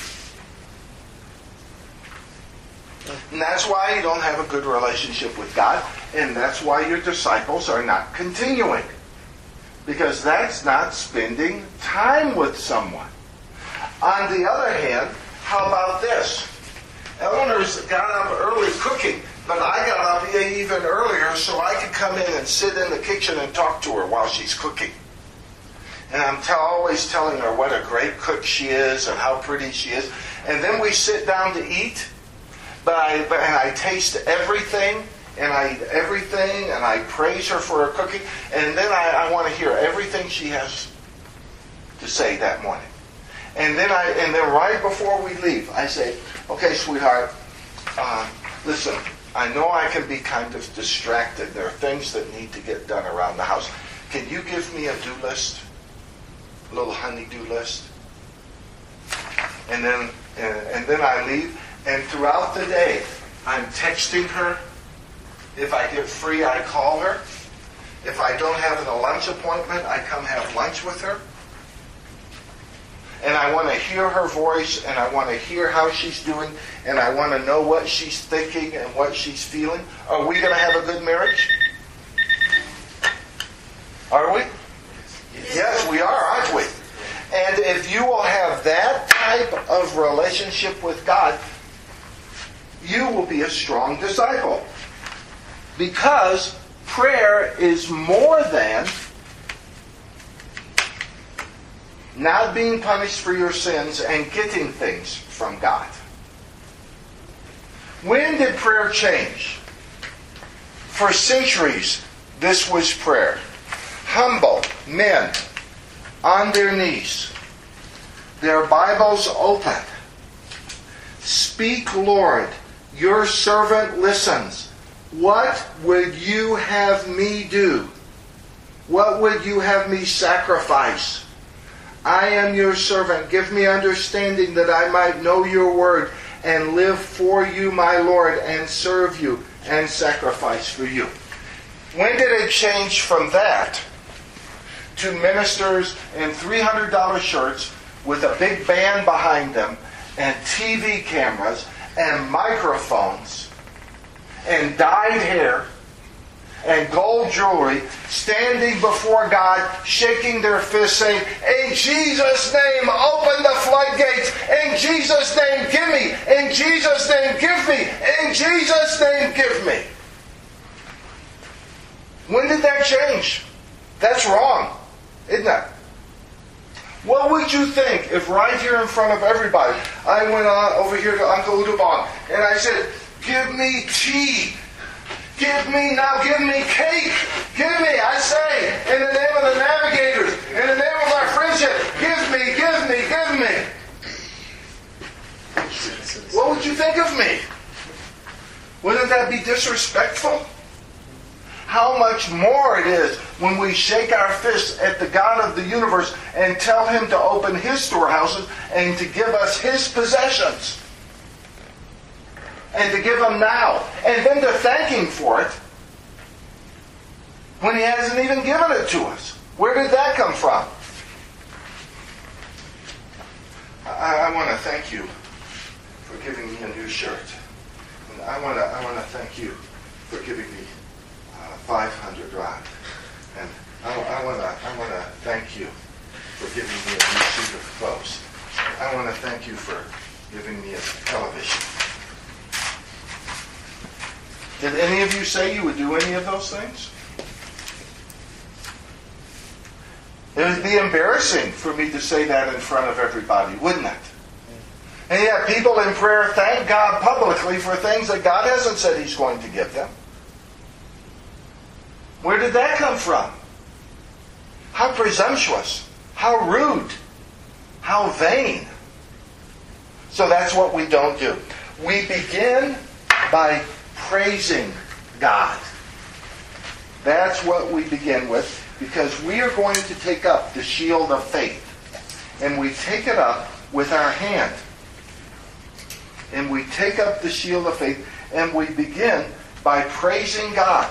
Speaker 1: And that's why you don't have a good relationship with God, and that's why your disciples are not continuing. Because that's not spending time with someone. On the other hand, how about this? Eleanor's got up early cooking, but I got up even earlier so I could come in and sit in the kitchen and talk to her while she's cooking. And I'm always telling her what a great cook she is and how pretty she is. And then we sit down to eat, and I taste everything, and I eat everything, and I praise her for her cooking. And then I want to hear everything she has to say that morning. And then right before we leave, I say, okay, sweetheart, listen, I know I can be kind of distracted. There are things that need to get done around the house. Can you give me a do list? A little honey-do list. And then I leave. And throughout the day, I'm texting her. If I get free, I call her. If I don't have a lunch appointment, I come have lunch with her. And I want to hear her voice, and I want to hear how she's doing, and I want to know what she's thinking and what she's feeling. Are we going to have a good marriage? Are we? Yes, we are, aren't we? And if you will have that type of relationship with God, you will be a strong disciple. Because prayer is more than not being punished for your sins and getting things from God. When did prayer change? For centuries, this was prayer. Humble men on their knees, their Bibles open. Speak, Lord, your servant listens. What would you have me do? What would you have me sacrifice? I am your servant. Give me understanding that I might know your word and live for you, my Lord, and serve you and sacrifice for you. When did it change from that to ministers in $300 shirts with a big band behind them and TV cameras and microphones and dyed hair and gold jewelry, standing before God, shaking their fists, saying, in Jesus' name, open the floodgates. In Jesus' name, give me. In Jesus' name, give me. In Jesus' name, give me. When did that change? That's wrong, isn't it? What would you think if right here in front of everybody, I went on over here to Uncle Udabon and I said, give me tea. Give me cake. Give me, I say, in the name of the navigators, in the name of our friendship, give me. What would you think of me? Wouldn't that be disrespectful? How much more it is when we shake our fists at the God of the universe and tell Him to open His storehouses and to give us His possessions. And to give Him now. And then to thank Him for it when He hasn't even given it to us. Where did that come from? I want to thank you for giving me a new shirt. And I want to thank you for giving me 500 rand. And I want to thank you for giving me a new suit of clothes. I want to thank you for giving me a television. Did any of you say you would do any of those things? It would be embarrassing for me to say that in front of everybody, wouldn't it? And yet people in prayer thank God publicly for things that God hasn't said He's going to give them. Where did that come from? How presumptuous. How rude. How vain. So that's what we don't do. We begin by praising God. That's what we begin with, because we are going to take up the shield of faith. And we take it up with our hand. And we take up the shield of faith and we begin by praising God.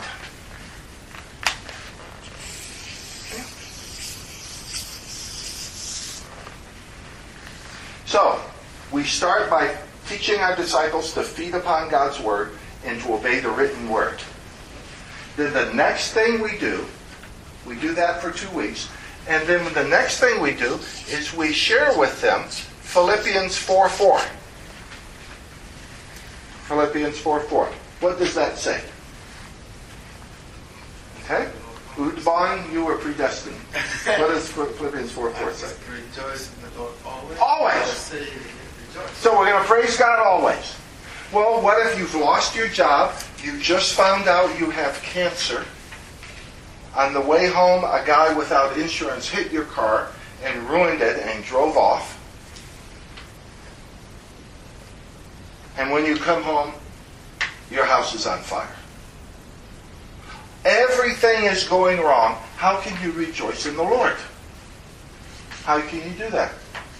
Speaker 1: So, we start by teaching our disciples to feed upon God's Word and to obey the written Word. Then the next thing we do that for 2 weeks, and then the next thing we do is we share with them Philippians 4:4. Philippians 4:4. What does that say? Okay? Udbon, you were predestined. What does Philippians 4:4 say?
Speaker 4: Rejoice in the Lord always.
Speaker 1: Always.
Speaker 4: Say it again, rejoice.
Speaker 1: So we're going to praise God always. Well, what if you've lost your job? You just found out you have cancer. On the way home, a guy without insurance hit your car and ruined it and drove off. And when you come home, your house is on fire. Everything is going wrong. How can you rejoice in the Lord? How can you do that?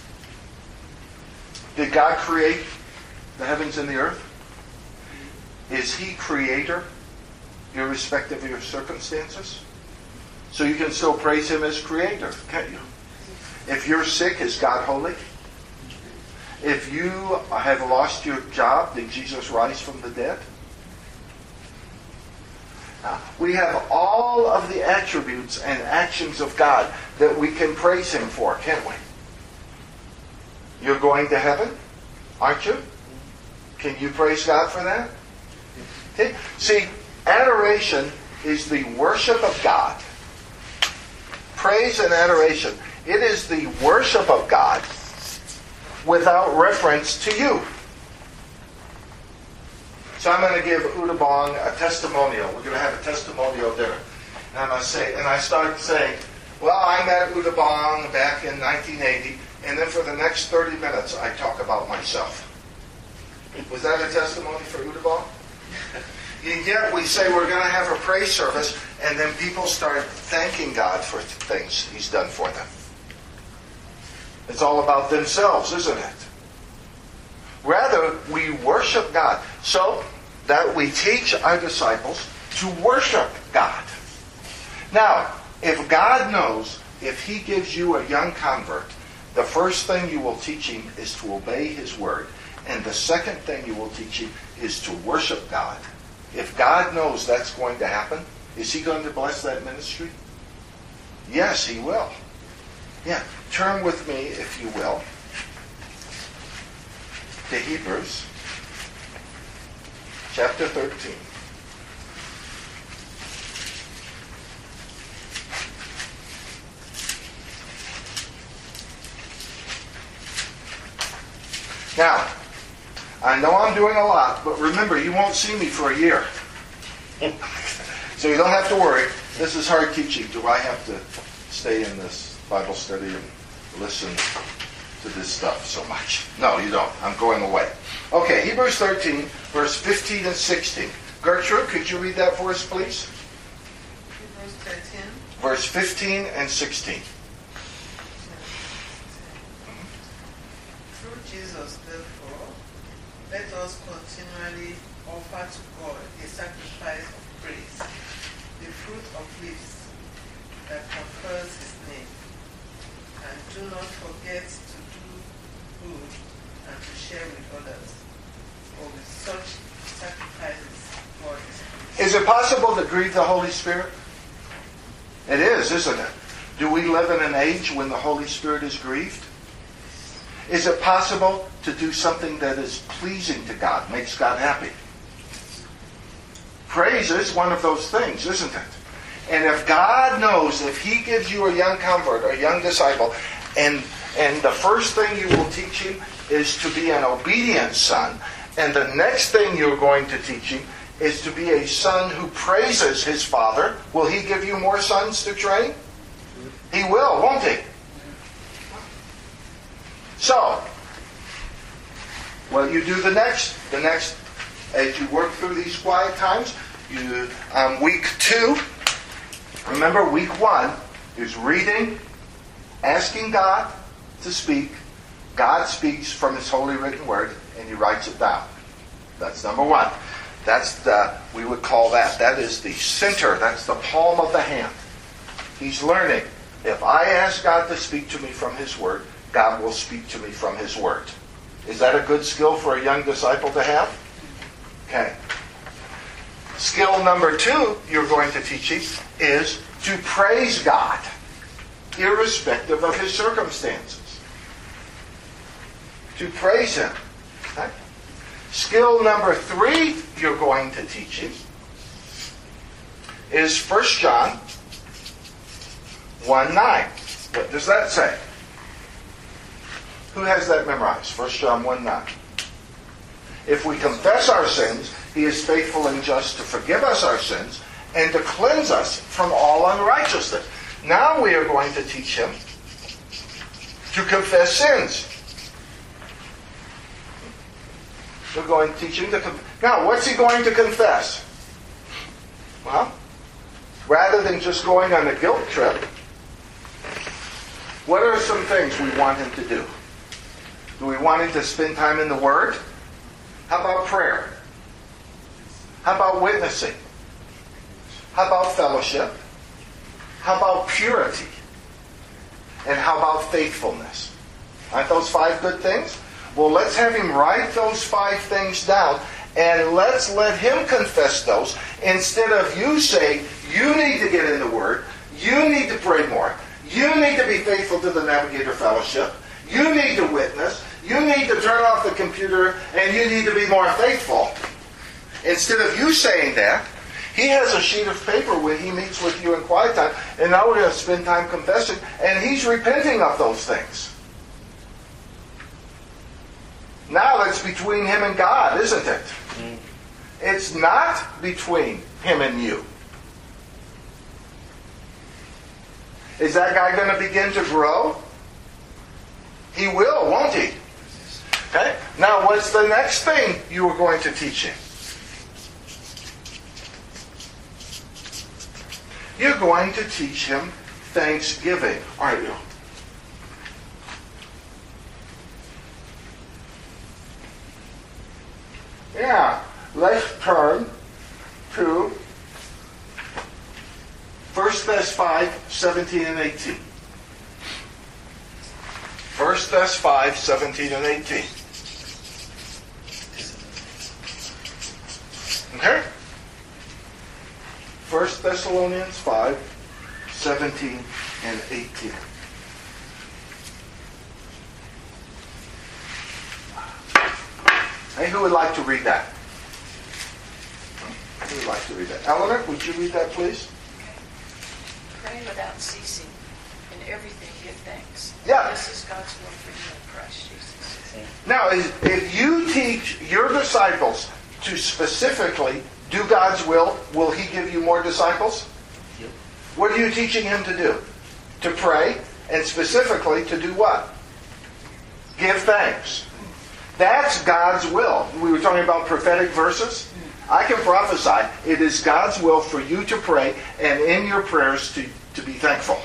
Speaker 1: Did God create the heavens and the earth? Is He creator, irrespective of your circumstances? So you can still praise Him as creator, can't you? If you're sick, is God holy? If you have lost your job, did Jesus rise from the dead? Now, we have all of the attributes and actions of God that we can praise Him for, can't we? You're going to heaven, aren't you? Can you praise God for that? Okay. See, adoration is the worship of God. Praise and adoration. It is the worship of God without reference to you. So I'm going to give Udabong a testimonial. We're going to have a testimonial dinner. And I start saying, Well, I met Udabong back in 1980, and then for the next 30 minutes I talk about myself. Was that a testimony for Udabong? And yet we say we're going to have a praise service, and then people start thanking God for things He's done for them. It's all about themselves, isn't it? Rather, we worship God. So that we teach our disciples to worship God. Now, if God knows, if He gives you a young convert, the first thing you will teach him is to obey His word. And the second thing you will teach him is to worship God. If God knows that's going to happen, is He going to bless that ministry? Yes, He will. Yeah. Turn with me, if you will, to Hebrews chapter 13. Now, I know I'm doing a lot, but remember, you won't see me for a year. So you don't have to worry. This is hard teaching. Do I have to stay in this Bible study and listen to this stuff so much? No, you don't. I'm going away. Okay, Hebrews 13, verse 15 and 16. Gertrude, could you read that for us, please?
Speaker 8: Hebrews 13.
Speaker 1: Verse 15 and 16.
Speaker 8: Through Jesus, therefore, let us continually offer to God a sacrifice of praise, the fruit of lips that confers His name. And do not forget to do good and to share with others, for with such sacrifices God is pleased.
Speaker 1: Is it possible to grieve the Holy Spirit? It is, isn't it? Do we live in an age when the Holy Spirit is grieved? Is it possible to do something that is pleasing to God, makes God happy? Praise is one of those things, isn't it? And if God knows, if He gives you a young convert, a young disciple, and the first thing you will teach him is to be an obedient son, and the next thing you're going to teach him is to be a son who praises his father, will He give you more sons to train? He will, won't He? So, well, you do the next, as you work through these quiet times, week 2, remember week 1 is reading, asking God to speak. God speaks from His holy written word, and He writes it down. That's number 1. We would call that is the center, that's the palm of the hand. He's learning. If I ask God to speak to me from His word, God will speak to me from His word. Is that a good skill for a young disciple to have? Okay. Skill number 2 you're going to teach him is to praise God, irrespective of his circumstances. To praise Him. Okay. Skill number 3 you're going to teach him is 1 John 1:9. What does that say? Who has that memorized? 1 John 1:9. If we confess our sins, He is faithful and just to forgive us our sins and to cleanse us from all unrighteousness. Now we are going to teach him to confess sins. We're going to teach him to confess. Now, what's he going to confess? Well, rather than just going on a guilt trip, what are some things we want him to do? Do we want him to spend time in the Word? How about prayer? How about witnessing? How about fellowship? How about purity? And how about faithfulness? Aren't those 5 good things? Well, let's have him write those 5 things down, and let's let him confess those instead of you saying, you need to get in the Word, you need to pray more, you need to be faithful to the Navigator Fellowship, you need to witness, you need to turn off the computer, and you need to be more faithful. Instead of you saying that, he has a sheet of paper when he meets with you in quiet time, and now we're going to spend time confessing, and he's repenting of those things. Now it's between him and God, isn't it? It's not between him and you. Is that guy going to begin to grow? He will, won't he? Okay. Now, what's the next thing you are going to teach him? You're going to teach him thanksgiving, aren't you? Yeah. Let's turn to 1 Thess 5, 17 and 18. 1 Thess 5, 17 and 18. Okay? 1 Thessalonians 5, 17 and 18. Hey, who would like to read that? Who would like to read that? Eleanor, would you read that, please?
Speaker 5: Pray without ceasing. In everything give thanks.
Speaker 1: Yeah.
Speaker 5: This is God's will for you in Christ Jesus.
Speaker 1: Now, if you teach your disciples to specifically do God's will He give you more disciples?
Speaker 3: Yep.
Speaker 1: What are you teaching him to do? To pray, and specifically to do what? Give thanks. That's God's will. We were talking about prophetic verses. I can prophesy. It is God's will for you to pray, and in your prayers to be thankful.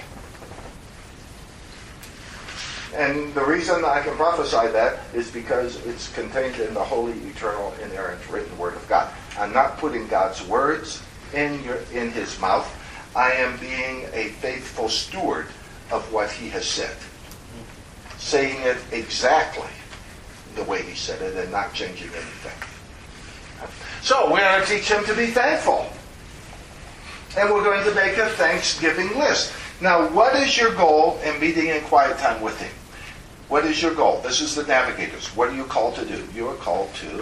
Speaker 1: And the reason I can prophesy that is because it's contained in the holy, eternal, inerrant, written Word of God. I'm not putting God's words in His mouth. I am being a faithful steward of what He has said. Saying it exactly the way He said it and not changing anything. So we're going to teach him to be thankful. And we're going to make a Thanksgiving list. Now, what is your goal in meeting in quiet time with Him? What is your goal? This is the navigators. What are you called to do? You are called to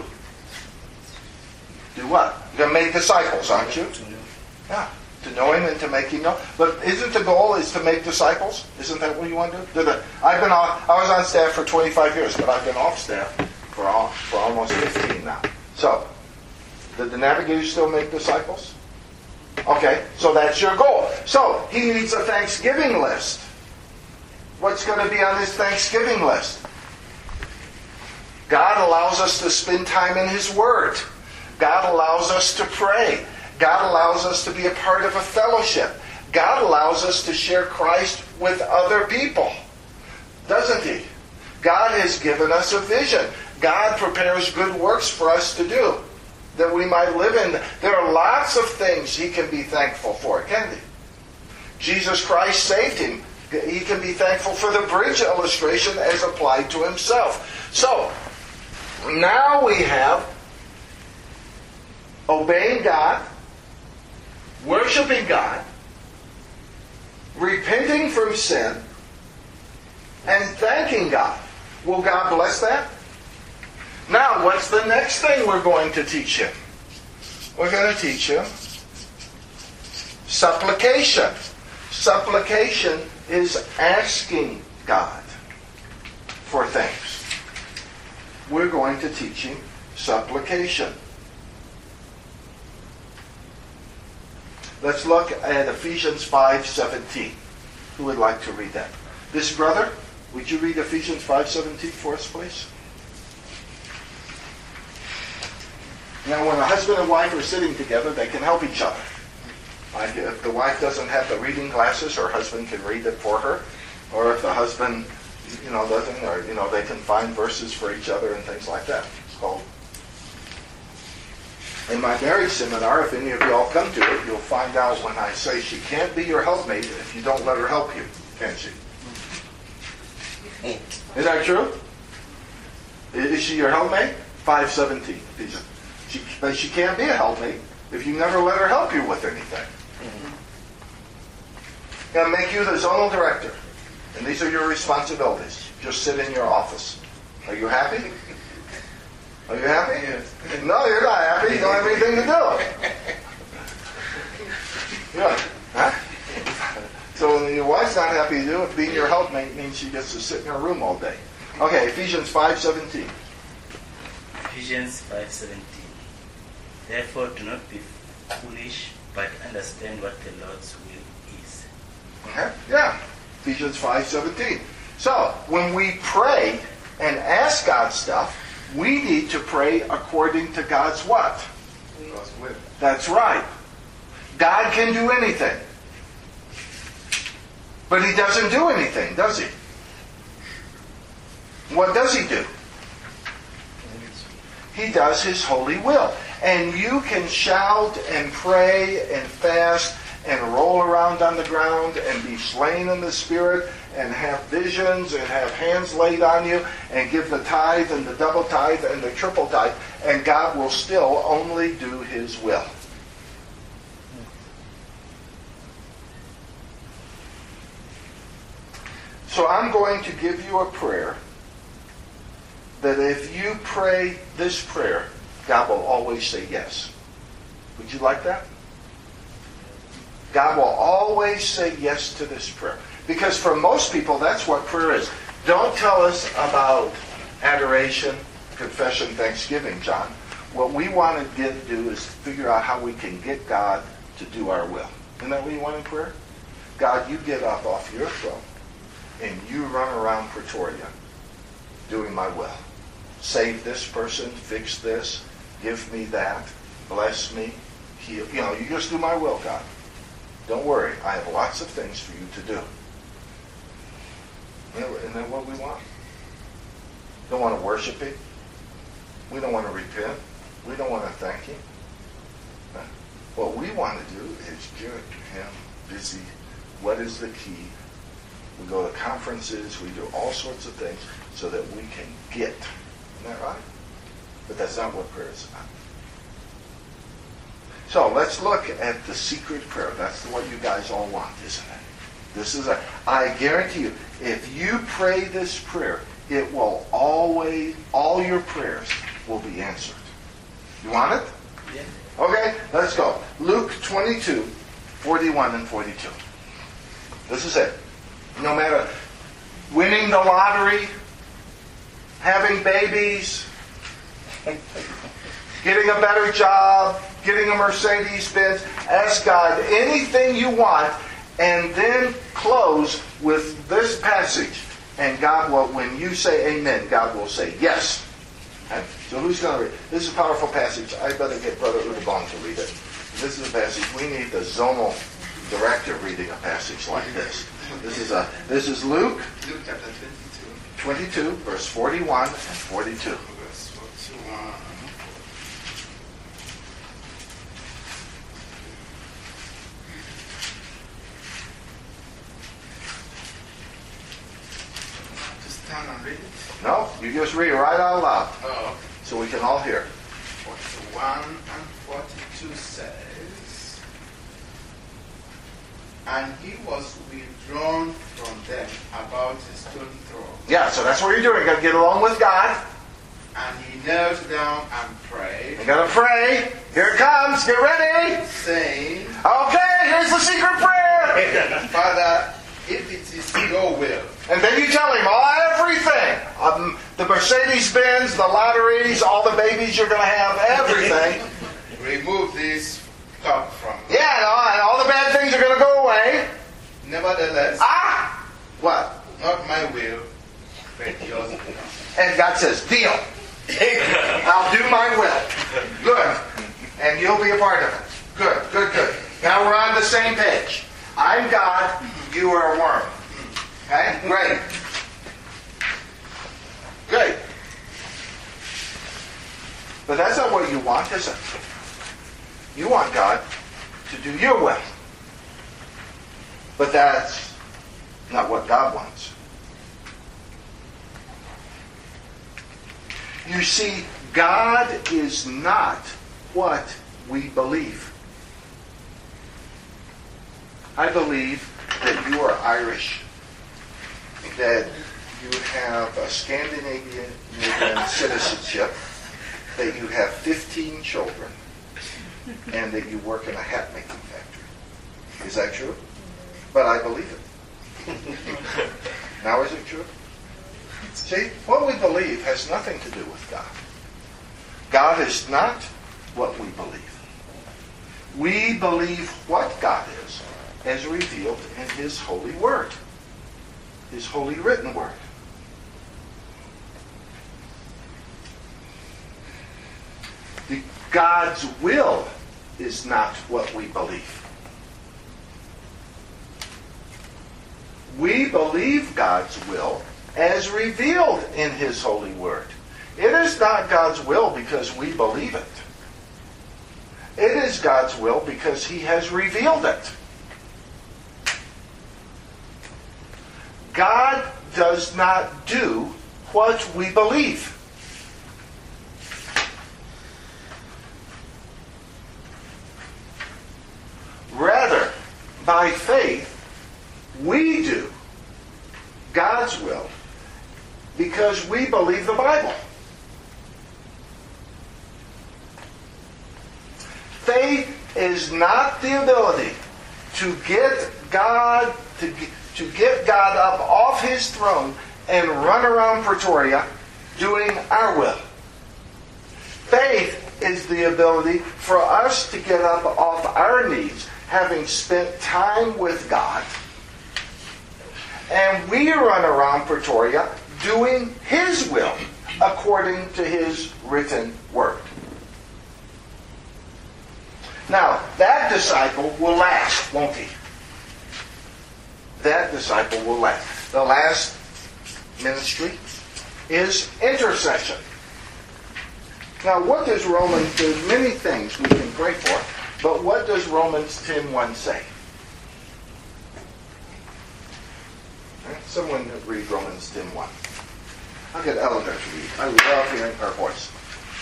Speaker 1: do what? You're going to make disciples, aren't you? Yeah. To know Him and to make Him known. But isn't the goal is to make disciples? Isn't that what you want to do? I was on staff for 25 years, but I've been off staff for almost 15 now. So, did the navigators still make disciples? Okay, so that's your goal. So, he needs a Thanksgiving list. What's going to be on his Thanksgiving list? God allows us to spend time in His Word. God allows us to pray. God allows us to be a part of a fellowship. God allows us to share Christ with other people. Doesn't He? God has given us a vision. God prepares good works for us to do, that we might live in. There are lots of things he can be thankful for, can't he? Jesus Christ saved him. He can be thankful for the bridge illustration as applied to himself. So, now we have obeying God, worshiping God, repenting from sin, and thanking God. Will God bless that? Now, what's the next thing we're going to teach him? We're going to teach him supplication. Supplication is asking God for things. We're going to teach him supplication. Let's look at Ephesians 5:17. Who would like to read that? This brother, would you read Ephesians 5:17 for us, please? Now, when a husband and wife are sitting together, they can help each other. Like if the wife doesn't have the reading glasses, her husband can read it for her. Or if the husband, doesn't, or, they can find verses for each other and things like that. So, in my marriage seminar, if any of you all come to it, you'll find out when I say she can't be your helpmate if you don't let her help you, can she? Is that true? Is she your helpmate? 5:17. But she can't be a helpmate if you never let her help you with anything. Going to make you the zonal director. And these are your responsibilities. Just sit in your office. Are you happy? Are you happy?
Speaker 4: Yes.
Speaker 1: No, you're not happy. You don't have anything to do. Yeah. Huh? So when your wife's not happy to do it, being your helpmate means she gets to sit in her room all day. Okay, Ephesians 5:17.
Speaker 9: Ephesians 5:17. Therefore, do not be foolish, but understand what the Lord's will is.
Speaker 1: Okay? Yeah. Ephesians 5:17. So, when we pray and ask God stuff, we need to pray according to God's what?
Speaker 4: God's will.
Speaker 1: That's right. God can do anything. But He doesn't do anything, does He? What does He do? He does His holy will. And you can shout and pray and fast and roll around on the ground and be slain in the Spirit and have visions and have hands laid on you and give the tithe and the double tithe and the triple tithe, and God will still only do His will. So I'm going to give you a prayer that if you pray this prayer, God will always say yes. Would you like that? God will always say yes to this prayer. Because for most people, that's what prayer is. Don't tell us about adoration, confession, thanksgiving, John. What we want to do is figure out how we can get God to do our will. Isn't that what you want in prayer? God, you get up off your throne and you run around Pretoria doing my will. Save this person, fix this, give me that, bless me, heal. You know, you just do my will, God. Don't worry, I have lots of things for you to do. Isn't that what we want? Don't want to worship Him. We don't want to repent. We don't want to thank Him. What we want to do is get Him busy. What is the key? We go to conferences, we do all sorts of things so that we can get. Isn't that right? But that's not what prayer is about. So let's look at the secret prayer. That's what you guys all want, isn't it? I guarantee you, if you pray this prayer, it will always, all your prayers will be answered. You want it?
Speaker 9: Yeah.
Speaker 1: Okay, let's go. Luke 22, 41 and 42. This is it. No matter winning the lottery, having babies, getting a better job, getting a Mercedes-Benz, ask God anything you want, and then close with this passage. And God will, when you say amen, God will say yes. Okay? So who's going to read? This is a powerful passage. I better get Brother Udabong to read it. This is a passage. We need the zonal director reading a passage like this. This is Luke
Speaker 4: Luke chapter 22.
Speaker 1: 22, verse 41 and 42.
Speaker 4: Verse 41. Just stand and read it.
Speaker 1: No, you just read it right out loud
Speaker 4: Oh,
Speaker 1: so we can all hear.
Speaker 4: 41 and 42 says, and he was withdrawn from them about a stone throw.
Speaker 1: Yeah, so that's what you're doing. You've got to get along with God.
Speaker 4: And he knelt down and prayed,
Speaker 1: You got to pray. Here it comes. Get ready.
Speaker 4: saying,
Speaker 1: Okay, here's the secret prayer.
Speaker 4: Father, if it is your will,
Speaker 1: And then you tell him everything. The Mercedes-Benz, the lotteries, all the babies you're going to have, everything.
Speaker 4: remove this cup from me.
Speaker 1: Yeah, no, and all the bad things are going to go away.
Speaker 4: Nevertheless,
Speaker 1: What?
Speaker 4: not my will, but yours be done.
Speaker 1: And God says, deal. I'll do my will. Good. And you'll be a part of it. Good, good, good. Now we're on the same page. I'm God, you are a worm. Okay? Great. Great. But that's not what you want, is it? You want God to do your will. But that's not what God wants. You see, God is not what we believe. I believe that you are Irish, that you have a Scandinavian citizenship, that you have 15 children, and that you work in a hat making factory. Is that true? But I believe it. Now is it true? See, what we believe has nothing to do with God. God is not what we believe. We believe what God is as revealed in His holy word. His holy written word. God's will is not what we believe. We believe God's will as revealed in His holy word. It is not God's will because we believe it. It is God's will because He has revealed it. God does not do what we believe. Rather, by faith, we do God's will because we believe the Bible. Faith is not the ability to get God up off His throne and run around Pretoria doing our will. Faith is the ability for us to get up off our knees, having spent time with God, and we run around Pretoria doing His will according to His written word. Now, that disciple will last, won't he? That disciple will last. The last ministry is intercession. Now, what does Romans, there's many things we can pray for, but what does Romans 10:1 say? Someone read Romans 10:1. I'll get Eleanor to read. I love hearing her voice.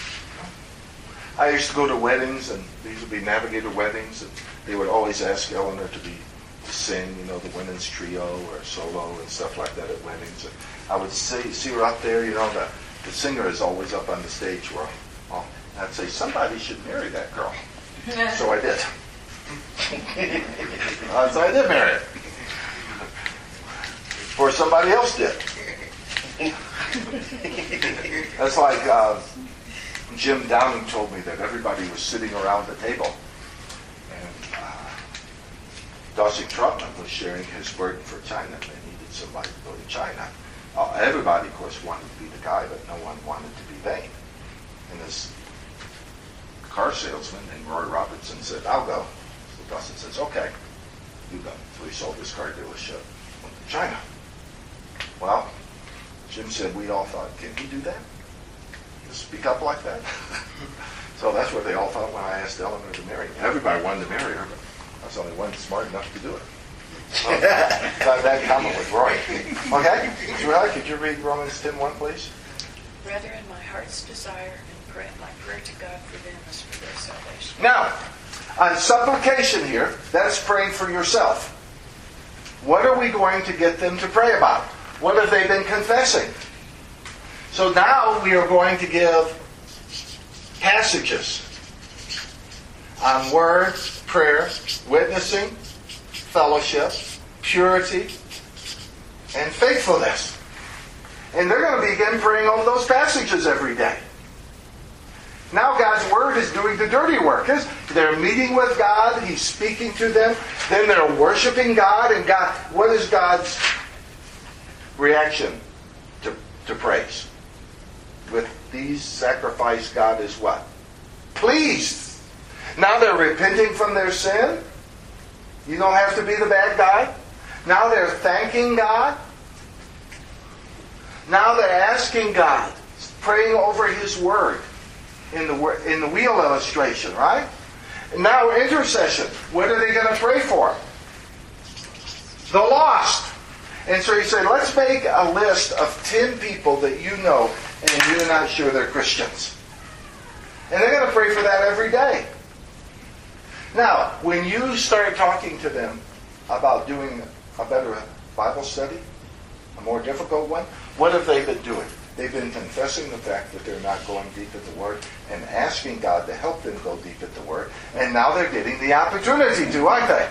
Speaker 1: I used to go to weddings, and these would be Navigator weddings, and they would always ask Eleanor to sing, the women's trio or solo and stuff like that at weddings. And I would see her up there, the singer is always up on the stage. And I'd say, somebody should marry that girl. So I did. So I did marry her. Or somebody else did. That's like Jim Downing told me that everybody was sitting around the table. And Dossie Trotman was sharing his burden for China. They needed somebody to go to China. Everybody, of course, wanted to be the guy, but no one wanted to be vain. And this car salesman named Roy Robertson said, I'll go. So Dossie says, okay, you go. So he sold his car dealership, went to China. Well, Jim said, we all thought, can he do that? Speak up like that? So that's what they all thought when I asked Eleanor to marry me. Everybody wanted to marry her, but I was the only one smart enough to do it. So that comment with Roy. Okay? Joelle, could you read Romans 10:1, please?
Speaker 5: Brethren, my heart's desire and my prayer to God for them is for their salvation.
Speaker 1: Now, on supplication here, that's praying for yourself. What are we going to get them to pray about? What have they been confessing? So now we are going to give passages on word, prayer, witnessing, fellowship, purity, and faithfulness. And they're going to begin praying over those passages every day. Now God's Word is doing the dirty work. They're meeting with God. He's speaking to them. Then they're worshiping God. And God, what is God's reaction to praise? With these sacrifice, God is what? Pleased. Now they're repenting from their sin. You don't have to be the bad guy. Now they're thanking God. Now they're asking God, praying over His Word in the wheel illustration, right? And now intercession. What are they going to pray for? The lost. And so you say, let's make a list of 10 people that you know and you're not sure they're Christians. And they're going to pray for that every day. Now, when you start talking to them about doing a better Bible study, a more difficult one, what have they been doing? They've been confessing the fact that they're not going deep at the Word and asking God to help them go deep at the Word. And now they're getting the opportunity to, aren't they?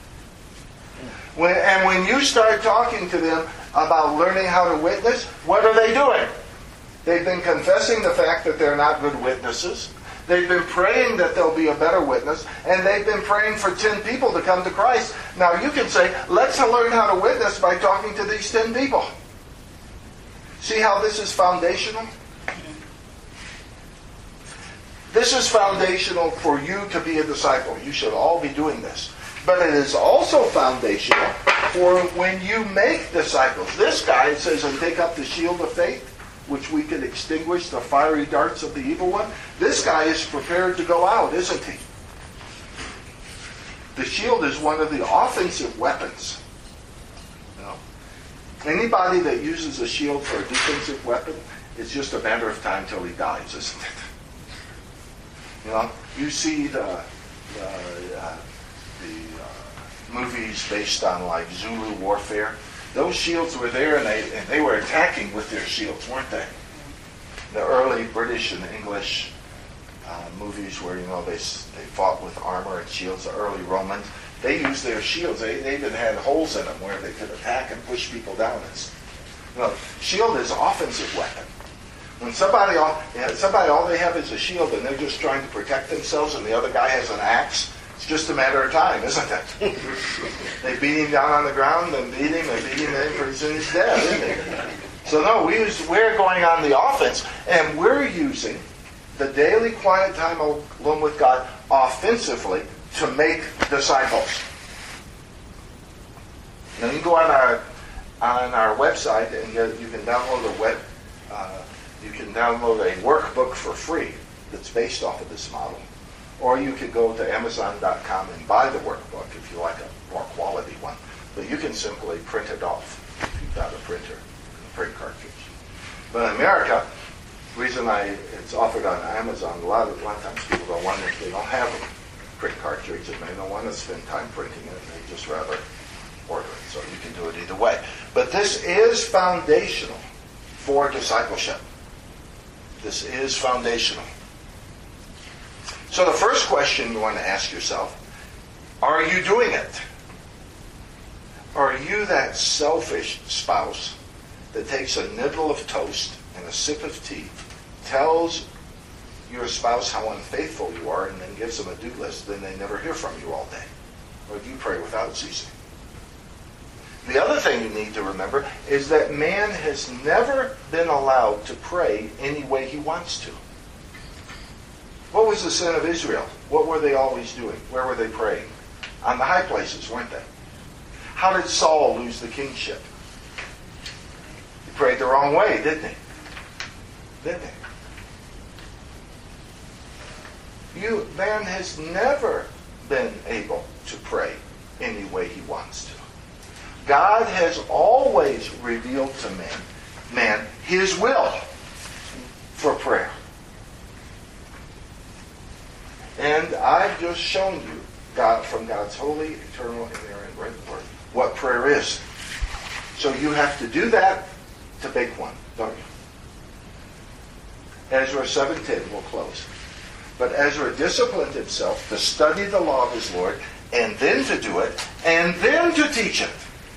Speaker 1: When you start talking to them about learning how to witness, what are they doing? They've been confessing the fact that they're not good witnesses. They've been praying that there'll be a better witness, and they've been praying for 10 people to come to Christ. Now you can say, let's learn how to witness by talking to these 10 people. See how this is foundational? This is foundational for you to be a disciple. You should all be doing this. But it is also foundational for when you make disciples. This guy says, and take up the shield of faith, which we can extinguish the fiery darts of the evil one. This guy is prepared to go out, isn't he? The shield is one of the offensive weapons. Anybody that uses a shield for a defensive weapon, it's just a matter of time till he dies, isn't it? You see the movies based on like Zulu warfare. Those shields were there, and they were attacking with their shields, weren't they? The early British and English movies where they fought with armor and shields. The early Romans, they used their shields. They even had holes in them where they could attack and push people down. Shield is an offensive weapon. When somebody all they have is a shield and they're just trying to protect themselves, and the other guy has an axe, it's just a matter of time, isn't it? They beat him down on the ground, and beat him, and pretty soon he's dead, isn't he? So no, we're going on the offense, and we're using the daily quiet time alone with God offensively to make disciples. Now you can go on our website, and you can download a workbook for free that's based off of this model. Or you could go to Amazon.com and buy the workbook if you like a more quality one. But you can simply print it off if you've got a printer, a print cartridge. But in America, the reason it's offered on Amazon, a lot of times people don't want it. They don't have a print cartridge, and they don't want to spend time printing it. They just rather order it. So you can do it either way. But this is foundational for discipleship. This is foundational. So the first question you want to ask yourself, are you doing it? Are you that selfish spouse that takes a nibble of toast and a sip of tea, tells your spouse how unfaithful you are, and then gives them a do list, then they never hear from you all day? Or do you pray without ceasing? The other thing you need to remember is that man has never been allowed to pray any way he wants to. What was the sin of Israel? What were they always doing? Where were they praying? On the high places, weren't they? How did Saul lose the kingship? He prayed the wrong way, didn't he? Man has never been able to pray any way he wants to. God has always revealed to man his will for prayer. And I've just shown you from God's holy, eternal, inerrant word what prayer is. So you have to do that to make one, don't you? Ezra 7:10 will close. But Ezra disciplined himself to study the law of his Lord, and then to do it, and then to teach it.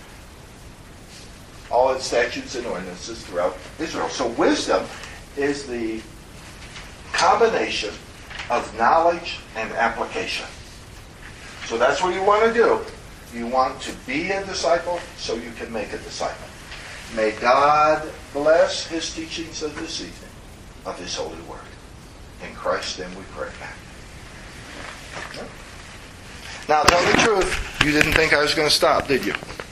Speaker 1: All its statutes and ordinances throughout Israel. So wisdom is the combination of knowledge and application. So that's what you want to do. You want to be a disciple so you can make a disciple. May God bless his teachings of this evening of his holy word. In Christ's name we pray. Now tell the truth. You didn't think I was going to stop, did you?